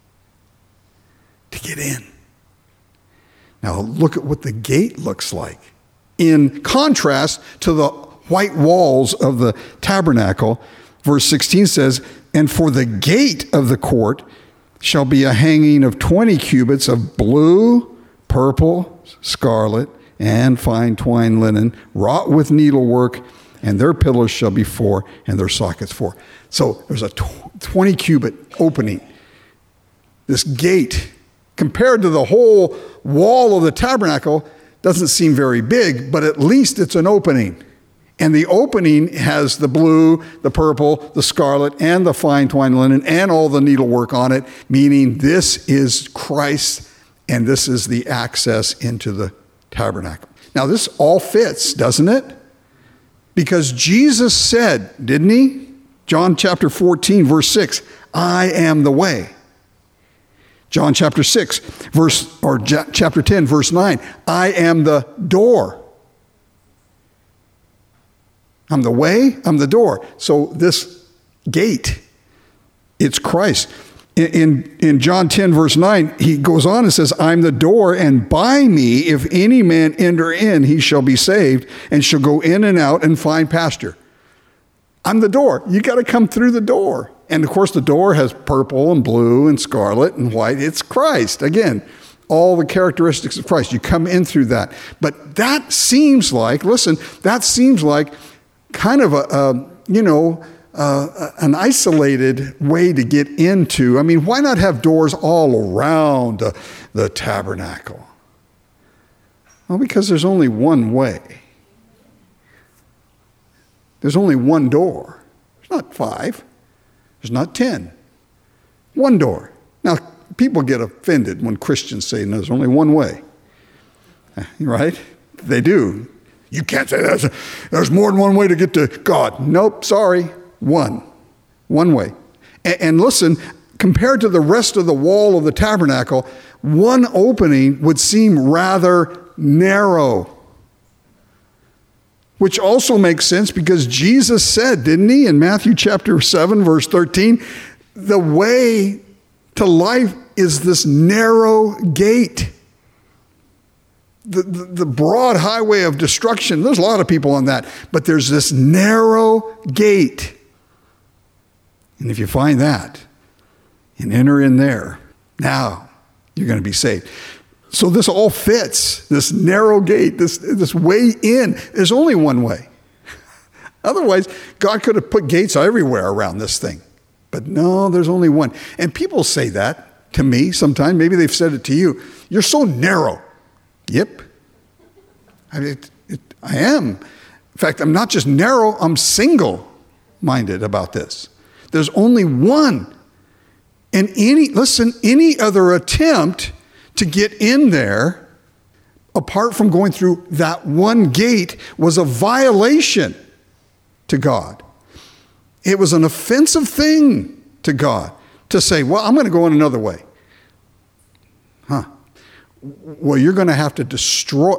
to get in. Now look at what the gate looks like in contrast to the white walls of the tabernacle. Verse 16 says, and for the gate of the court shall be a hanging of 20 cubits of blue, purple, scarlet, and fine twined linen, wrought with needlework, and their pillars shall be 4, and their sockets 4. So there's a 20 cubit opening. This gate, compared to the whole wall of the tabernacle, doesn't seem very big, but at least it's an opening. And the opening has the blue, the purple, the scarlet, and the fine twined linen, and all the needlework on it, meaning this is Christ, and this is the access into the tabernacle. Now, this all fits, doesn't it? Because Jesus said, didn't he? John chapter 14, verse 6, I am the way. John chapter 6, chapter 10, verse 9, I am the door. I'm the way, I'm the door. So this gate, it's Christ. In John 10, verse 9, he goes on and says, I'm the door, and by me, if any man enter in, he shall be saved, and shall go in and out and find pasture. I'm the door. You got to come through the door. And of course, the door has purple and blue and scarlet and white. It's Christ. Again, all the characteristics of Christ. You come in through that. But that seems like, listen, that seems like kind of an isolated way to get into. I mean, why not have doors all around the tabernacle? Well, because there's only one way. There's only one door. There's not 5. There's not 10. One door. Now, people get offended when Christians say, no, there's only one way. Right? They do. You can't say there's more than one way to get to God. Nope, sorry. One way. And listen, compared to the rest of the wall of the tabernacle, one opening would seem rather narrow. Which also makes sense because Jesus said, didn't he, in Matthew chapter 7, verse 13, the way to life is this narrow gate. The broad highway of destruction. There's a lot of people on that, but there's this narrow gate. And if you find that and enter in there, now you're going to be saved. So this all fits, this narrow gate, this way in. There's only one way. Otherwise, God could have put gates everywhere around this thing. But no, there's only one. And people say that to me sometimes. Maybe they've said it to you. You're so narrow. Yep. I am. In fact, I'm not just narrow, I'm single-minded about this. There's only one. And any other attempt to get in there, apart from going through that one gate, was a violation to God. It was an offensive thing to God to say, well, I'm going to go in another way. Well, you're going to have to destroy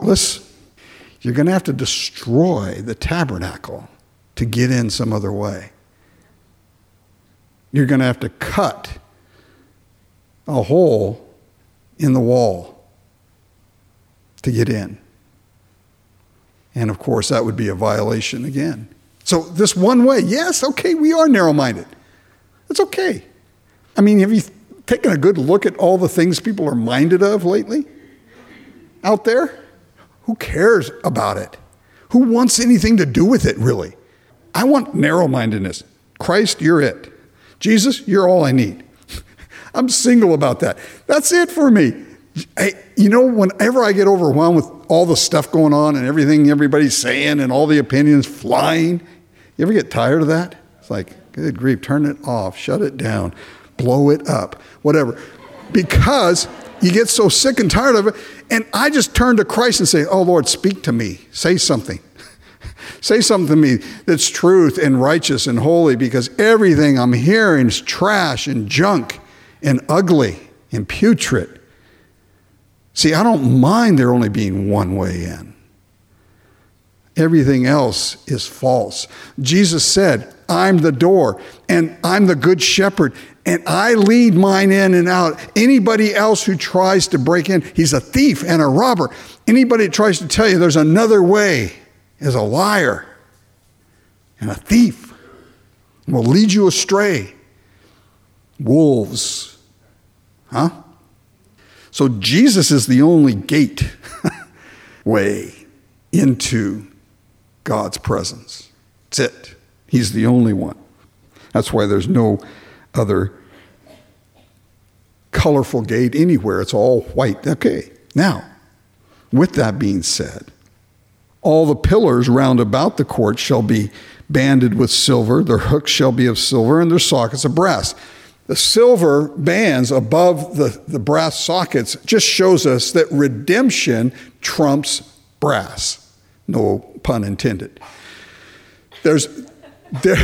the tabernacle to get in some other way. You're going to have to cut a hole in the wall to get in. And of course, that would be a violation again. So this one way, yes, okay, we are narrow-minded. It's okay. I mean, have you taken a good look at all the things people are minded of lately out there? Who cares about it? Who wants anything to do with it, really? I want narrow-mindedness. Christ, you're it. Jesus, you're all I need. I'm single about that. That's it for me. Whenever I get overwhelmed with all the stuff going on and everything everybody's saying and all the opinions flying, you ever get tired of that? It's like, good grief, turn it off, shut it down, blow it up, whatever. Because you get so sick and tired of it, and I just turn to Christ and say, oh, Lord, speak to me. Say something. Say something to me that's truth and righteous and holy, because everything I'm hearing is trash and junk and ugly and putrid. See, I don't mind there only being one way in. Everything else is false. Jesus said, I'm the door, and I'm the good shepherd, and I lead mine in and out. Anybody else who tries to break in, he's a thief and a robber. Anybody that tries to tell you there's another way is a liar and a thief, and will lead you astray. Wolves. So Jesus is the only gate way into God's presence. That's it. He's the only one. That's why there's no other colorful gate anywhere. It's all white. Okay. Now, with that being said, all the pillars round about the court shall be banded with silver. Their hooks shall be of silver, and their sockets of brass. The silver bands above the brass sockets just shows us that redemption trumps brass. No pun intended. The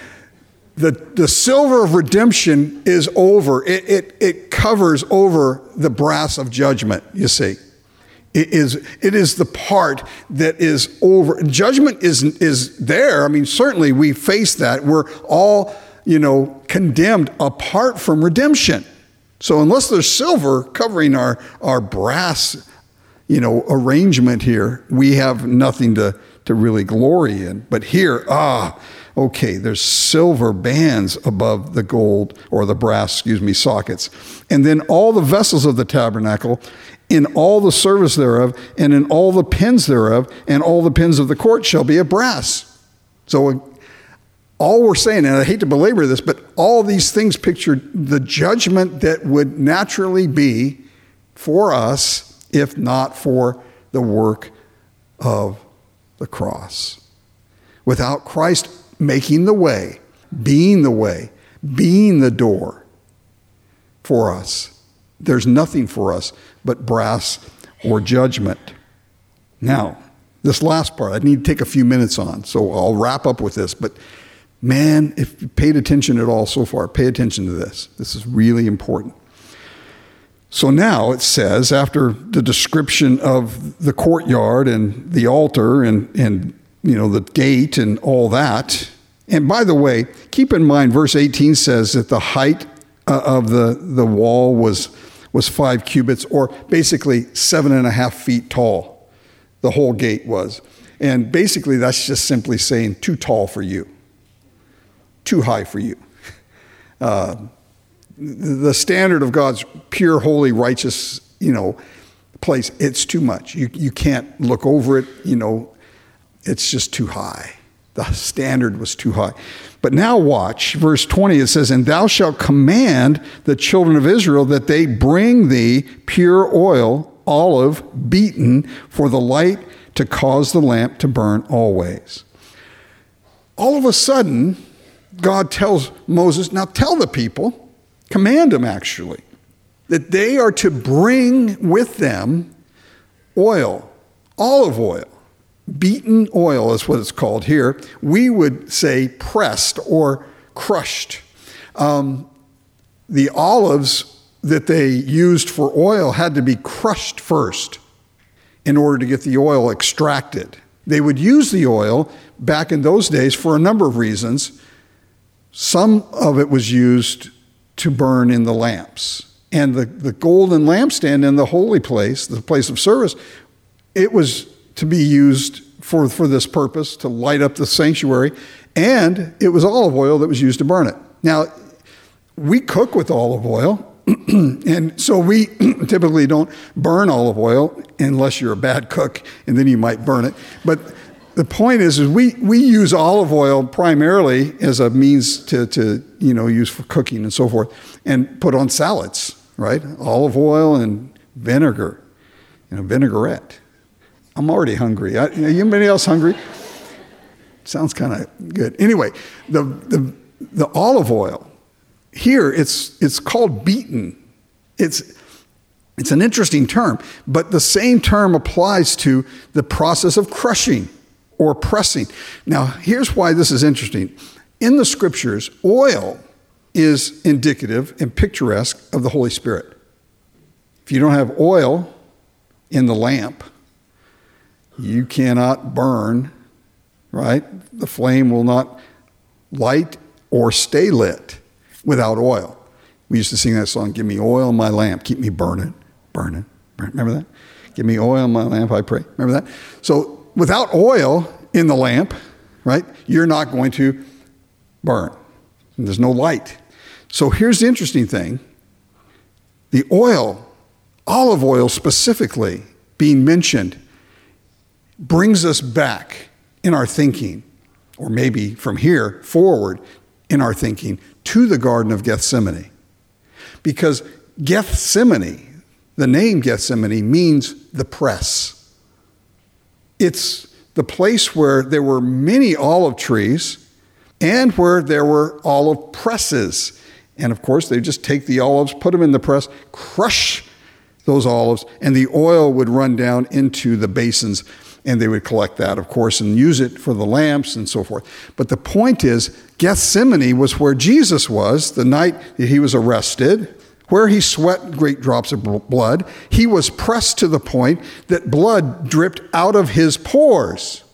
silver of redemption is over. It covers over the brass of judgment, you see. It is the part that is over. Judgment is there. I mean, certainly we face that. We're all condemned apart from redemption. So unless there's silver covering our brass, arrangement here, we have nothing to really glory in. But here, Okay, there's silver bands above the gold or the brass, sockets. And then all the vessels of the tabernacle, in all the service thereof, and in all the pins thereof, and all the pins of the court shall be of brass. So all we're saying, and I hate to belabor this, but all these things picture the judgment that would naturally be for us if not for the work of the cross. Without Christ making the way, being the door for us, there's nothing for us but brass or judgment. Now, this last part, I need to take a few minutes on, so I'll wrap up with this. But man, if you paid attention at all so far, pay attention to this. This is really important. So now it says, after the description of the courtyard and the altar and the gate and all that. And by the way, keep in mind, verse 18 says that the height of the wall was 5 cubits, or basically 7.5 feet tall. The whole gate was. And basically that's just simply saying too tall for you. Too high for you. The standard of God's pure, holy, righteous, place, it's too much. You can't look over it, it's just too high. The standard was too high. But now watch, verse 20, it says, "And thou shalt command the children of Israel that they bring thee pure oil, olive, beaten, for the light to cause the lamp to burn always." All of a sudden, God tells Moses, now tell the people, command them actually, that they are to bring with them oil, olive oil. Beaten oil is what it's called here. We would say pressed or crushed. The olives that they used for oil had to be crushed first in order to get the oil extracted. They would use the oil back in those days for a number of reasons. Some of it was used to burn in the lamps. And the golden lampstand in the holy place, the place of service, it was to be used for this purpose, to light up the sanctuary, and it was olive oil that was used to burn it. Now, we cook with olive oil, and so we typically don't burn olive oil unless you're a bad cook, and then you might burn it. But the point is we use olive oil primarily as a means to use for cooking and so forth, and put on salads, right? Olive oil and vinegar, vinaigrette. I'm already hungry. Anybody else hungry? Sounds kind of good. Anyway, the olive oil here, it's called beaten. It's an interesting term, but the same term applies to the process of crushing or pressing. Now, here's why this is interesting. In the scriptures, oil is indicative and picturesque of the Holy Spirit. If you don't have oil in the lamp, you cannot burn, right? The flame will not light or stay lit without oil. We used to sing that song, "Give me oil in my lamp, keep me burning, burning." Remember that? "Give me oil in my lamp, I pray." Remember that? So without oil in the lamp, right, you're not going to burn. And there's no light. So here's the interesting thing. The oil, olive oil specifically, being mentioned, brings us back in our thinking, or maybe from here forward in our thinking, to the Garden of Gethsemane. Because Gethsemane, the name Gethsemane, means the press. It's the place where there were many olive trees and where there were olive presses. And of course, they just take the olives, put them in the press, crush those olives, and the oil would run down into the basins, and they would collect that, of course, and use it for the lamps and so forth. But the point is, Gethsemane was where Jesus was the night that he was arrested, where he sweat great drops of blood. He was pressed to the point that blood dripped out of his pores.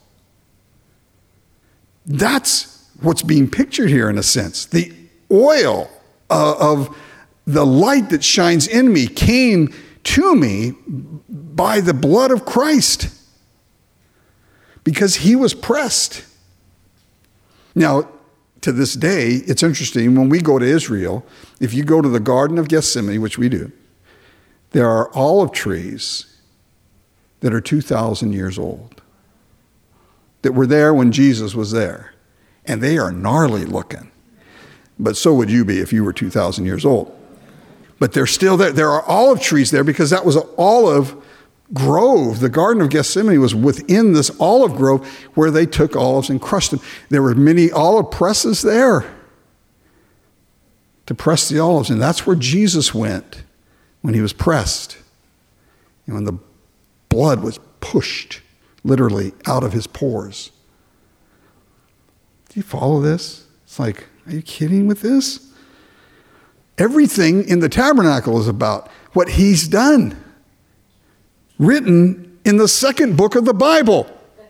That's what's being pictured here in a sense. The oil of the light that shines in me came to me by the blood of Christ, because he was pressed. Now, to this day, it's interesting, when we go to Israel, if you go to the Garden of Gethsemane, which we do, there are olive trees that are 2,000 years old, that were there when Jesus was there. And they are gnarly looking. But so would you be if you were 2,000 years old. But they're still there. There are olive trees there because that was an olive grove. The Garden of Gethsemane was within this olive grove where they took olives and crushed them. There were many olive presses there to press the olives. And that's where Jesus went when he was pressed. And when the blood was pushed literally out of his pores. Do you follow this? It's like, are you kidding with this? Everything in the tabernacle is about what he's done. Written in the second book of the Bible.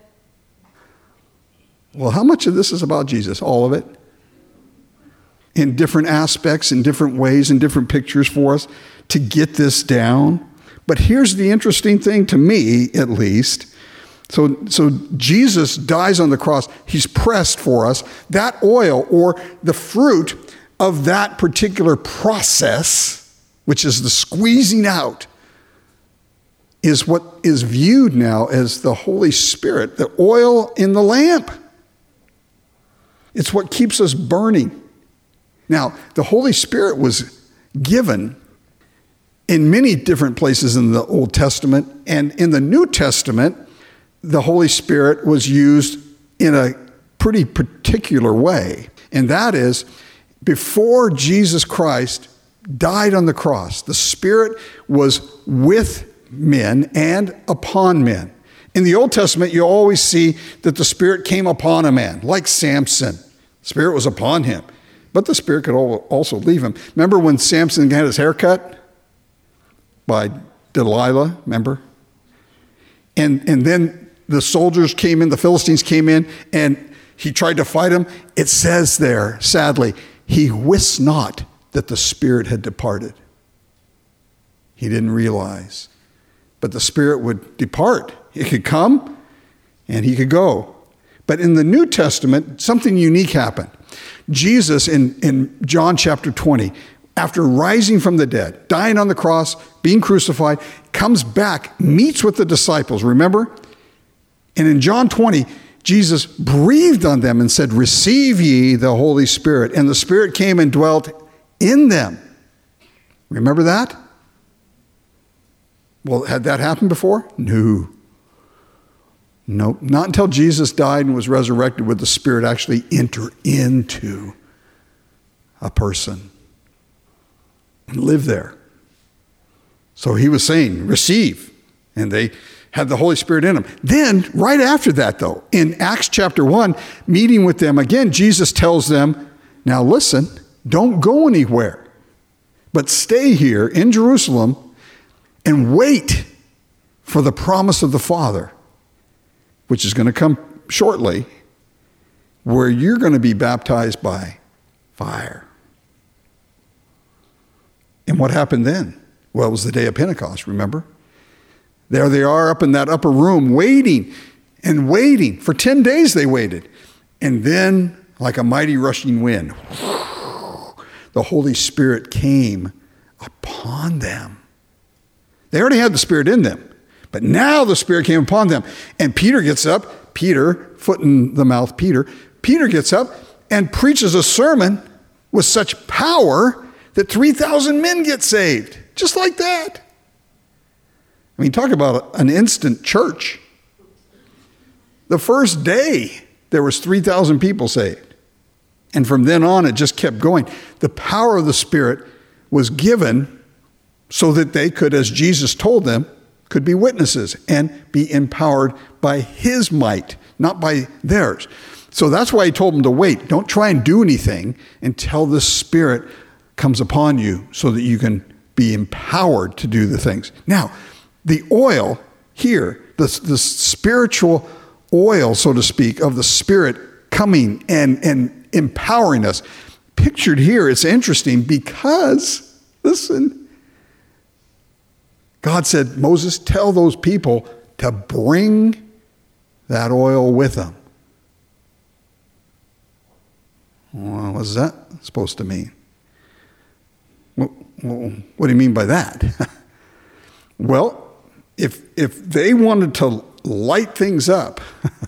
Well, how much of this is about Jesus? All of it. In different aspects, in different ways, in different pictures for us to get this down. But here's the interesting thing to me, at least. So Jesus dies on the cross. He's pressed for us. That oil, or the fruit of that particular process, which is the squeezing out, is what is viewed now as the Holy Spirit, the oil in the lamp. It's what keeps us burning. Now, the Holy Spirit was given in many different places in the Old Testament, and in the New Testament, the Holy Spirit was used in a pretty particular way. And that is, before Jesus Christ died on the cross, the Spirit was with men and upon men. In the Old Testament, you always see that the Spirit came upon a man, like Samson. The Spirit was upon him, but the Spirit could also leave him. Remember when Samson had his hair cut by Delilah, remember? And then the soldiers came in, the Philistines came in, and he tried to fight him. It says there, sadly, he wist not that the Spirit had departed. He didn't realize. But the Spirit would depart. He could come and he could go. But in the New Testament, something unique happened. Jesus in John chapter 20, after rising from the dead, dying on the cross, being crucified, comes back, meets with the disciples, remember? And in John 20, Jesus breathed on them and said, "Receive ye the Holy Spirit." And the Spirit came and dwelt in them. Remember that? Well, had that happened before? No. Nope. Not until Jesus died and was resurrected would the Spirit actually enter into a person and live there. So he was saying, receive. And they had the Holy Spirit in them. Then, right after that, though, in Acts chapter 1, meeting with them again, Jesus tells them, now listen, don't go anywhere, but stay here in Jerusalem and wait for the promise of the Father, which is going to come shortly, where you're going to be baptized by fire. And what happened then? Well, it was the day of Pentecost, remember? There they are up in that upper room waiting and waiting. For 10 days they waited. And then, like a mighty rushing wind, the Holy Spirit came upon them. They already had the Spirit in them, but now the Spirit came upon them. And Peter gets up, foot in the mouth, Peter gets up and preaches a sermon with such power that 3,000 men get saved, just like that. I mean, talk about an instant church. The first day, there was 3,000 people saved. And from then on, it just kept going. The power of the Spirit was given so that they could, as Jesus told them, could be witnesses and be empowered by his might, not by theirs. So that's why he told them to wait. Don't try and do anything until the Spirit comes upon you so that you can be empowered to do the things. Now, the oil here, the spiritual oil, so to speak, of the Spirit coming and empowering us, pictured here, it's interesting because, listen, God said, Moses, tell those people to bring that oil with them. Well, what's that supposed to mean? Well, what do you mean by that? Well, if they wanted to light things up,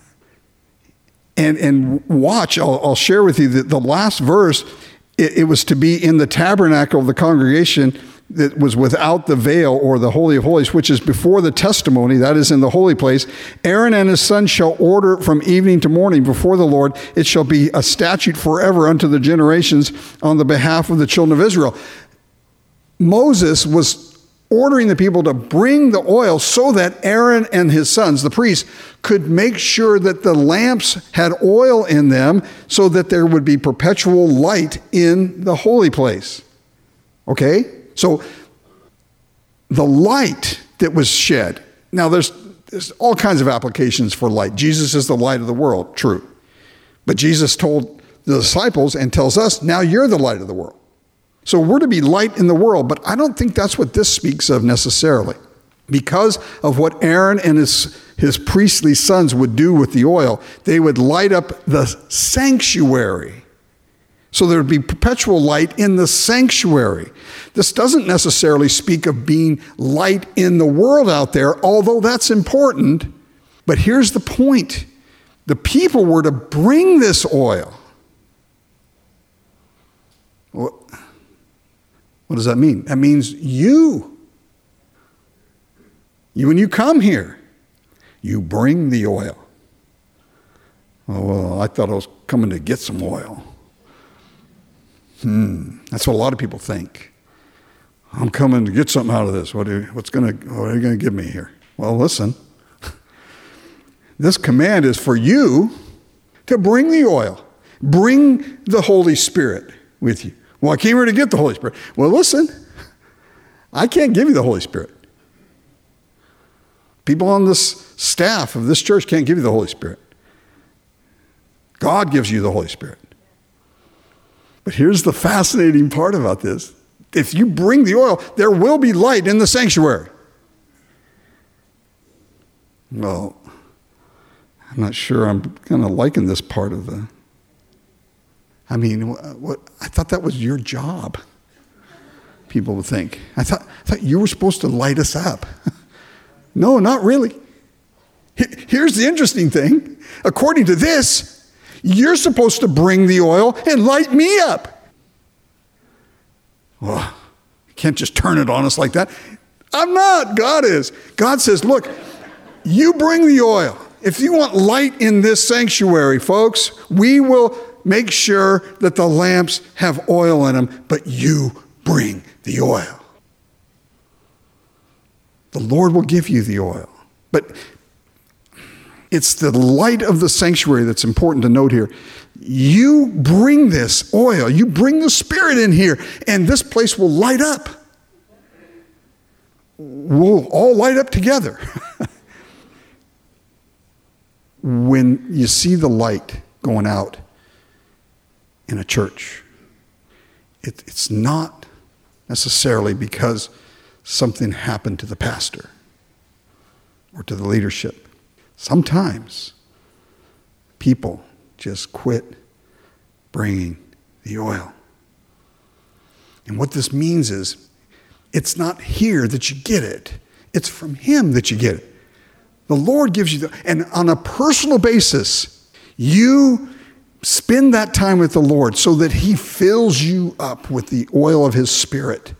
and watch, I'll share with you that the last verse, it was to be in the tabernacle of the congregation that was without the veil, or the Holy of Holies, which is before the testimony, that is in the holy place. Aaron and his sons shall order from evening to morning before the Lord. It shall be a statute forever unto the generations on the behalf of the children of Israel. Moses was ordering the people to bring the oil so that Aaron and his sons, the priests, could make sure that the lamps had oil in them so that there would be perpetual light in the holy place. Okay? So the light that was shed. Now there's all kinds of applications for light. Jesus is the light of the world, true. But Jesus told the disciples and tells us, now you're the light of the world. So we're to be light in the world, but I don't think that's what this speaks of necessarily. Because of what Aaron and his priestly sons would do with the oil, they would light up the sanctuary. So there would be perpetual light in the sanctuary. This doesn't necessarily speak of being light in the world out there, although that's important. But here's the point. The people were to bring this oil. What does that mean? That means you, when you come here, you bring the oil. Oh, well, I thought I was coming to get some oil. That's what a lot of people think. I'm coming to get something out of this. What are you going to give me here? Well, listen. This command is for you to bring the oil. Bring the Holy Spirit with you. Well, I came here to get the Holy Spirit. Well, listen, I can't give you the Holy Spirit. People on this staff of this church can't give you the Holy Spirit. God gives you the Holy Spirit. But here's the fascinating part about this. If you bring the oil, there will be light in the sanctuary. Well, I'm not sure I'm kind of liking this part of the... I thought that was your job, people would think. I thought you were supposed to light us up. No, not really. Here's the interesting thing. According to this, you're supposed to bring the oil and light me up. Well, you can't just turn it on us like that. I'm not. God is. God says, look, you bring the oil. If you want light in this sanctuary, folks, we will make sure that the lamps have oil in them, but you bring the oil. The Lord will give you the oil. But it's the light of the sanctuary that's important to note here. You bring this oil, you bring the Spirit in here, and this place will light up. We'll all light up together. When you see the light going out in a church, it's not necessarily because something happened to the pastor or to the leadership. Sometimes people just quit bringing the oil. And what this means is, it's not here that you get it. It's from Him that you get it. The Lord gives you and on a personal basis, you spend that time with the Lord so that He fills you up with the oil of His Spirit.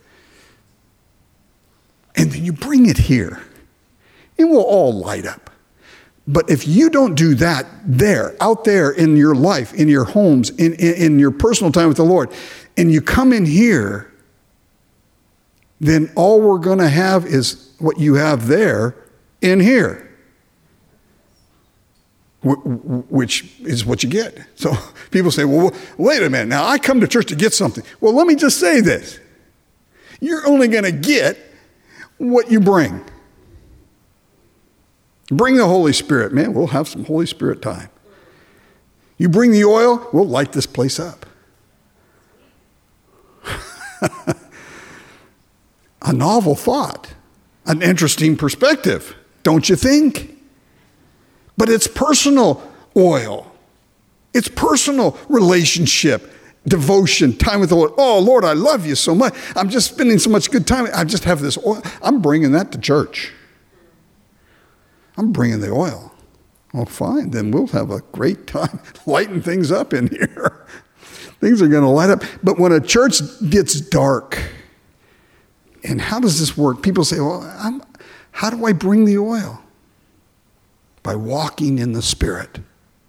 And then you bring it here. It will all light up. But if you don't do that out there in your life, in your homes, in your personal time with the Lord, and you come in here, then all we're going to have is what you have there in here, which is what you get. So people say, well, wait a minute. Now, I come to church to get something. Well, let me just say this. You're only going to get what you bring. Bring the Holy Spirit. Man, we'll have some Holy Spirit time. You bring the oil, we'll light this place up. A novel thought, an interesting perspective, don't you think? But it's personal oil. It's personal relationship, devotion, time with the Lord. Oh, Lord, I love you so much. I'm just spending so much good time. I just have this oil. I'm bringing that to church. I'm bringing the oil. Oh, fine. Then we'll have a great time lighting things up in here. Things are going to light up. But when a church gets dark, and how does this work? People say, well, how do I bring the oil? By walking in the Spirit.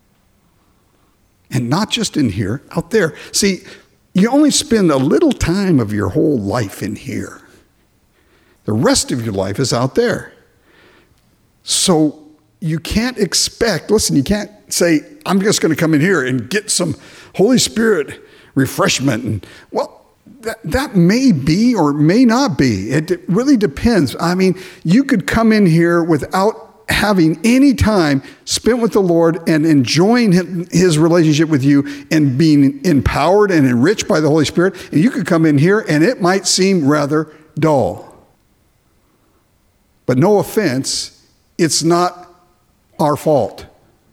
And not just in here, out there. See, you only spend a little time of your whole life in here. The rest of your life is out there. So you can't expect, listen, you can't say, I'm just going to come in here and get some Holy Spirit refreshment. And, well, that may be or may not be. It really depends. I mean, you could come in here without having any time spent with the Lord and enjoying his relationship with you and being empowered and enriched by the Holy Spirit. And you could come in here and it might seem rather dull. But no offense, it's not our fault.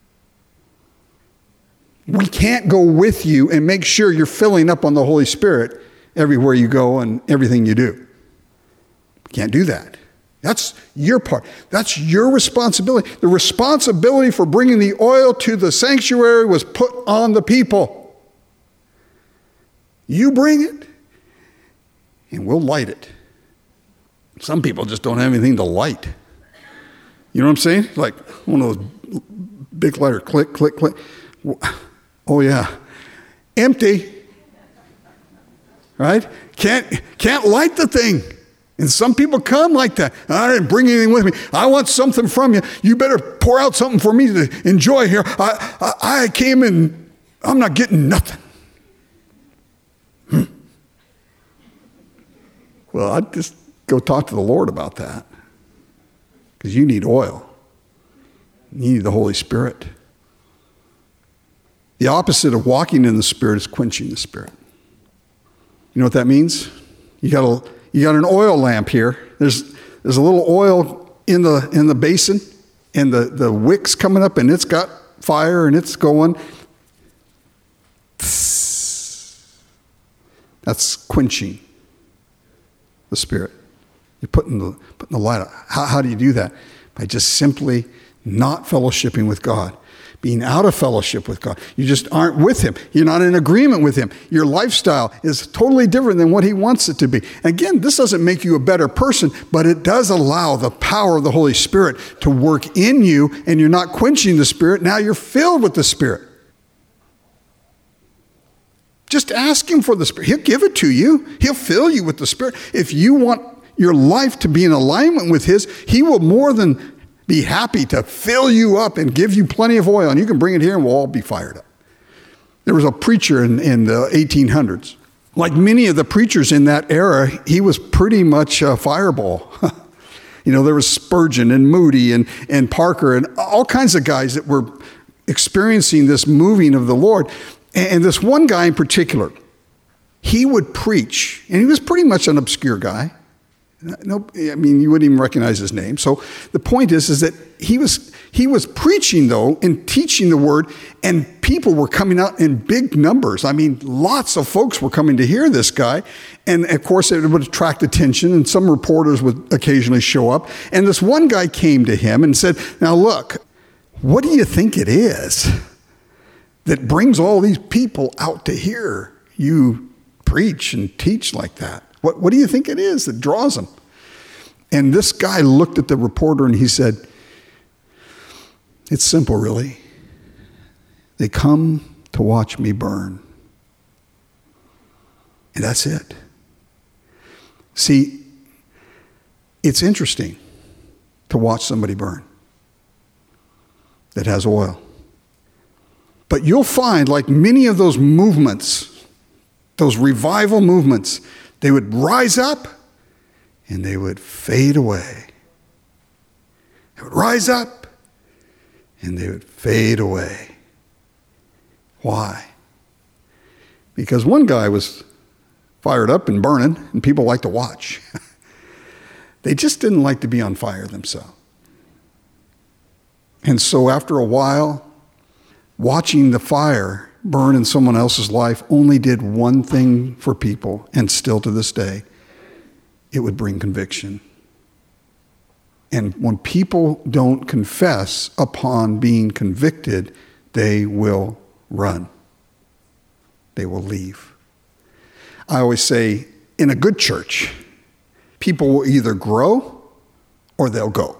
We can't go with you and make sure you're filling up on the Holy Spirit everywhere you go and everything you do. We can't do that. That's your part. That's your responsibility. The responsibility for bringing the oil to the sanctuary was put on the people. You bring it, and we'll light it. Some people just don't have anything to light. You know what I'm saying? Like one of those big lighter, click, click, click. Oh yeah, empty. Right? Can't light the thing. And some people come like that. I didn't bring anything with me. I want something from you. You better pour out something for me to enjoy here. I came and I'm not getting nothing. Well, I'd just go talk to the Lord about that. Because you need oil. You need the Holy Spirit. The opposite of walking in the Spirit is quenching the Spirit. You know what that means? You got an oil lamp here. There's a little oil in the basin, and the wick's coming up, and it's got fire, and it's going. That's quenching the Spirit. You're putting the light out. How do you do that? By just simply not fellowshipping with God. Being out of fellowship with God. You just aren't with Him. You're not in agreement with Him. Your lifestyle is totally different than what He wants it to be. Again, this doesn't make you a better person, but it does allow the power of the Holy Spirit to work in you, and you're not quenching the Spirit. Now you're filled with the Spirit. Just ask Him for the Spirit. He'll give it to you. He'll fill you with the Spirit. If you want your life to be in alignment with His, He will more than be happy to fill you up and give you plenty of oil. And you can bring it here and we'll all be fired up. There was a preacher in the 1800s. Like many of the preachers in that era, he was pretty much a fireball. You know, there was Spurgeon and Moody and Parker and all kinds of guys that were experiencing this moving of the Lord. And this one guy in particular, he would preach, and he was pretty much an obscure guy. No, I mean, you wouldn't even recognize his name. So the point is that he was preaching, though, and teaching the word, and people were coming out in big numbers. I mean, lots of folks were coming to hear this guy. And, of course, it would attract attention, and some reporters would occasionally show up. And this one guy came to him and said, now, look, what do you think it is that brings all these people out to hear you preach and teach like that? What do you think it is that draws them? And this guy looked at the reporter and he said, it's simple, really. They come to watch me burn. And that's it. See, it's interesting to watch somebody burn that has oil. But you'll find, like many of those movements, those revival movements, they would rise up and they would fade away. They would rise up and they would fade away. Why? Because one guy was fired up and burning, and people like to watch. They just didn't like to be on fire themselves. And so after a while, watching the fire burn in someone else's life only did one thing for people, and still to this day, it would bring conviction. And when people don't confess upon being convicted, they will run. They will leave. I always say, in a good church, people will either grow or they'll go.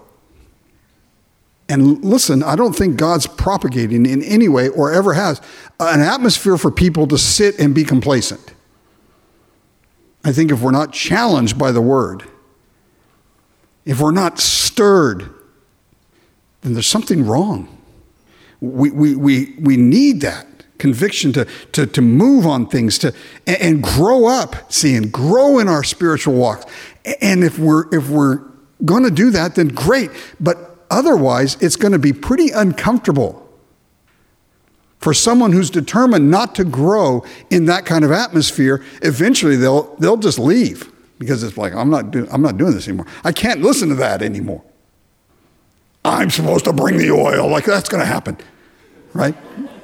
And listen, I don't think God's propagating in any way, or ever has, an atmosphere for people to sit and be complacent. I think if we're not challenged by the word, if we're not stirred, then there's something wrong. We need that conviction to move on things, and grow up, and grow in our spiritual walks. And if we're going to do that, then great. But otherwise, it's going to be pretty uncomfortable for someone who's determined not to grow in that kind of atmosphere. Eventually, they'll just leave, because it's like, I'm not doing this anymore. I can't listen to that anymore. I'm supposed to bring the oil. Like, that's going to happen, right?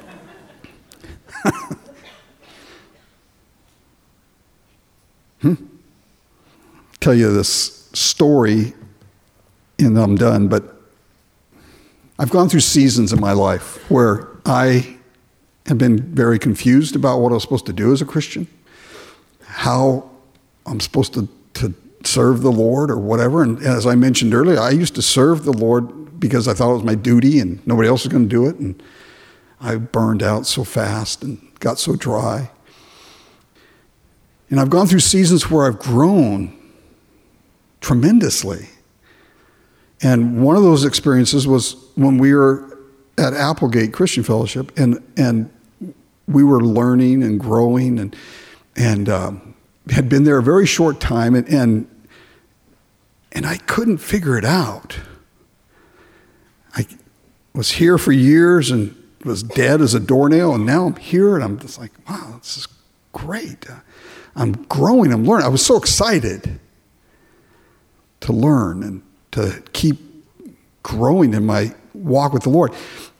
Tell you this story, and I'm done, but I've gone through seasons in my life where I have been very confused about what I was supposed to do as a Christian, how I'm supposed to serve the Lord or whatever. And as I mentioned earlier, I used to serve the Lord because I thought it was my duty and nobody else was going to do it. And I burned out so fast and got so dry. And I've gone through seasons where I've grown tremendously. And one of those experiences was when we were at Applegate Christian Fellowship, and we were learning and growing, and had been there a very short time, and I couldn't figure it out. I was here for years and was dead as a doornail, and now I'm here, and I'm just like, wow, this is great. I'm growing, I'm learning. I was so excited to learn and to keep growing in my walk with the Lord.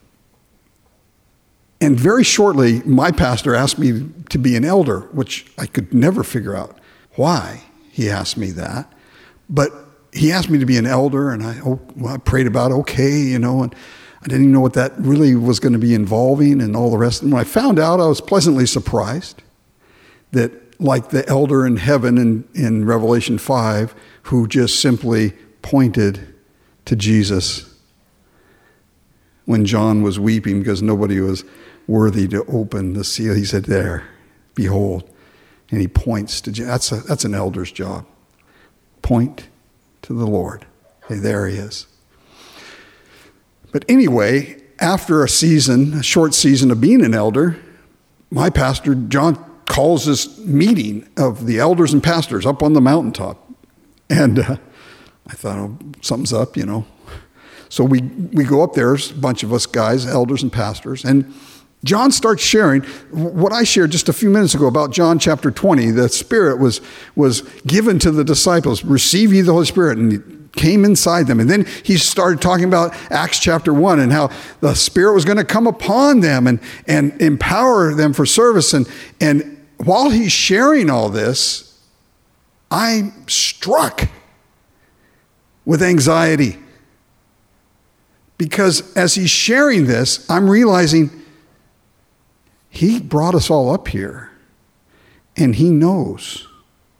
And very shortly, my pastor asked me to be an elder, which I could never figure out why he asked me that. But he asked me to be an elder, and I prayed about okay, and I didn't even know what that really was going to be involving and all the rest. And when I found out, I was pleasantly surprised that, like the elder in heaven in Revelation 5, who just simply pointed to Jesus when John was weeping because nobody was worthy to open the seal. He said, there, behold. And he points to Jesus. That's an elder's job. Point to the Lord. Hey, there he is. But anyway, after a short season of being an elder, my pastor, John, calls this meeting of the elders and pastors up on the mountaintop. And I thought, oh, something's up, So we go up there, a bunch of us guys, elders and pastors, and John starts sharing what I shared just a few minutes ago about John chapter 20. The Spirit was given to the disciples. Receive ye the Holy Spirit, and it came inside them. And then he started talking about Acts chapter 1 and how the Spirit was going to come upon them and empower them for service. And while he's sharing all this, I'm struck with anxiety. Because as he's sharing this, I'm realizing he brought us all up here, and he knows.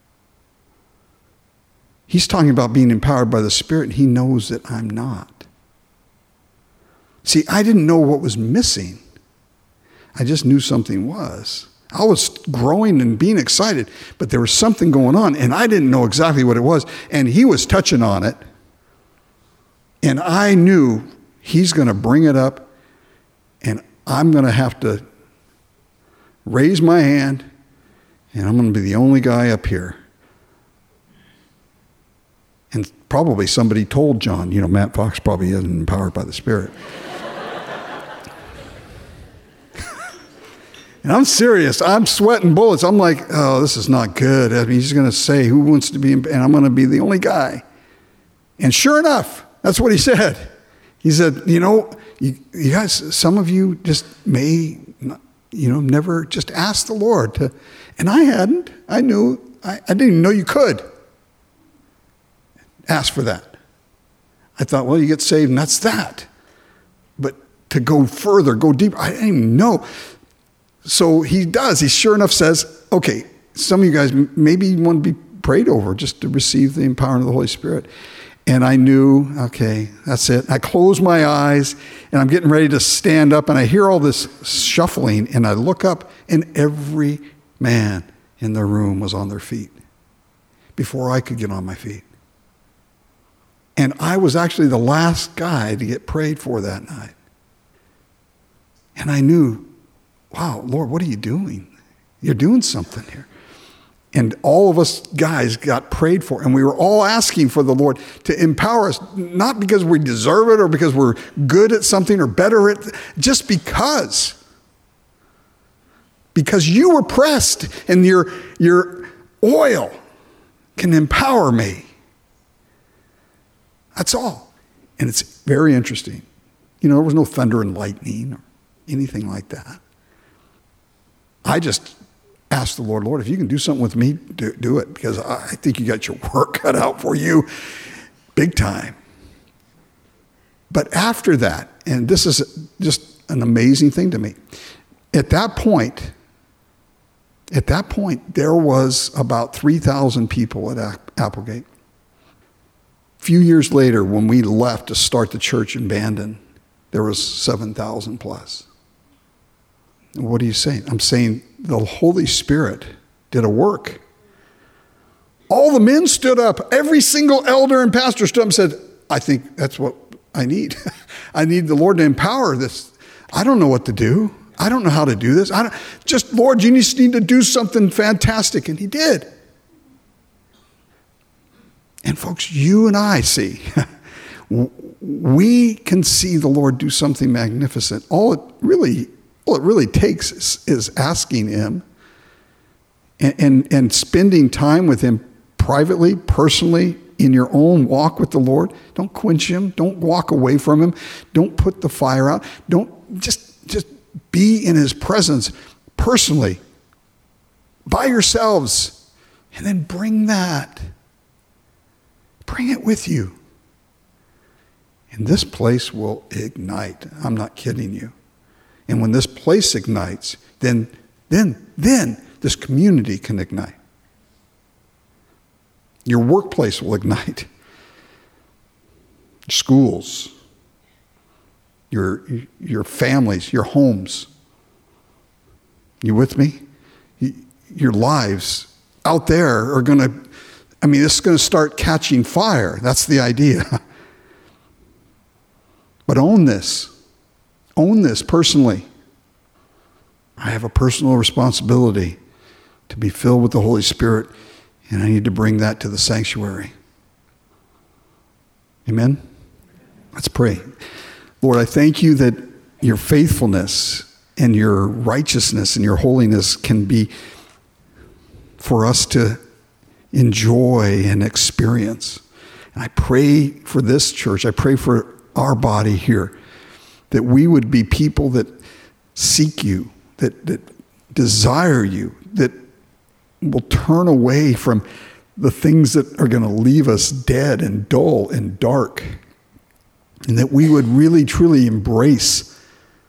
He's talking about being empowered by the Spirit, and he knows that I'm not. See, I didn't know what was missing. I just knew something was. I was growing and being excited, but there was something going on, and I didn't know exactly what it was, and he was touching on it, and I knew he's going to bring it up, and I'm going to have to raise my hand, and I'm going to be the only guy up here. And probably somebody told John, Matt Fox probably isn't empowered by the Spirit. And I'm serious. I'm sweating bullets. I'm like, oh, this is not good. I mean, he's going to say, who wants to be, and I'm going to be the only guy. And sure enough, that's what he said. He said, you guys, some of you just may, never just ask the Lord to, and I hadn't. I didn't even know you could ask for that. I thought, well, you get saved and that's that. But to go further, go deeper, I didn't even know. So he does. He sure enough says, okay, some of you guys, maybe you want to be prayed over just to receive the empowerment of the Holy Spirit. And I knew, okay, that's it. I close my eyes and I'm getting ready to stand up and I hear all this shuffling and I look up and every man in the room was on their feet before I could get on my feet. And I was actually the last guy to get prayed for that night. And I knew, wow, Lord, what are you doing? You're doing something here. And all of us guys got prayed for, and we were all asking for the Lord to empower us, not because we deserve it or because we're good at something or better at, just because. Because you were pressed, and your oil can empower me. That's all. And it's very interesting. There was no thunder and lightning or anything like that. I just asked the Lord, if you can do something with me, do it, because I think you got your work cut out for you big time. But after that, and this is just an amazing thing to me, at that point, there was about 3,000 people at Applegate. A few years later, when we left to start the church in Bandon, there was 7,000 plus. What are you saying? I'm saying the Holy Spirit did a work. All the men stood up. Every single elder and pastor stood up and said, I think that's what I need. I need the Lord to empower this. I don't know what to do. I don't know how to do this. Lord, you just need to do something fantastic. And he did. And folks, you and I see, we can see the Lord do something magnificent. All it really takes is asking him and spending time with him privately, personally, in your own walk with the Lord. Don't quench him. Don't walk away from him. Don't put the fire out. Don't just be in his presence personally by yourselves, and then bring it with you. And this place will ignite. I'm not kidding you. And when this place ignites, then this community can ignite. Your workplace will ignite. Schools, your families, your homes. You with me? Your lives out there are going to, this is going to start catching fire. That's the idea. But own this. Own this personally. I have a personal responsibility to be filled with the Holy Spirit, and I need to bring that to the sanctuary. Amen? Let's pray. Lord, I thank you that your faithfulness and your righteousness and your holiness can be for us to enjoy and experience. And I pray for this church. I pray for our body here, that we would be people that seek you, that desire you, that will turn away from the things that are going to leave us dead and dull and dark, and that we would really, truly embrace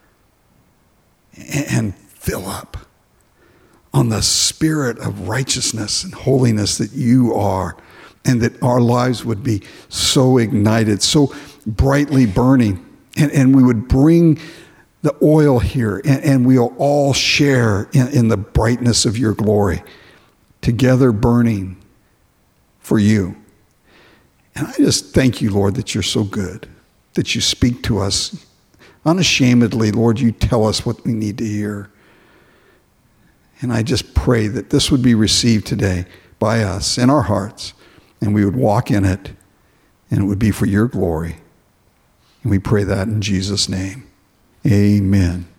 and fill up on the spirit of righteousness and holiness that you are, and that our lives would be so ignited, so brightly burning, and we would bring the oil here, and we'll all share in the brightness of your glory, together burning for you. And I just thank you, Lord, that you're so good, that you speak to us unashamedly. Lord, you tell us what we need to hear. And I just pray that this would be received today by us in our hearts, and we would walk in it, and it would be for your glory. And we pray that in Jesus' name. Amen.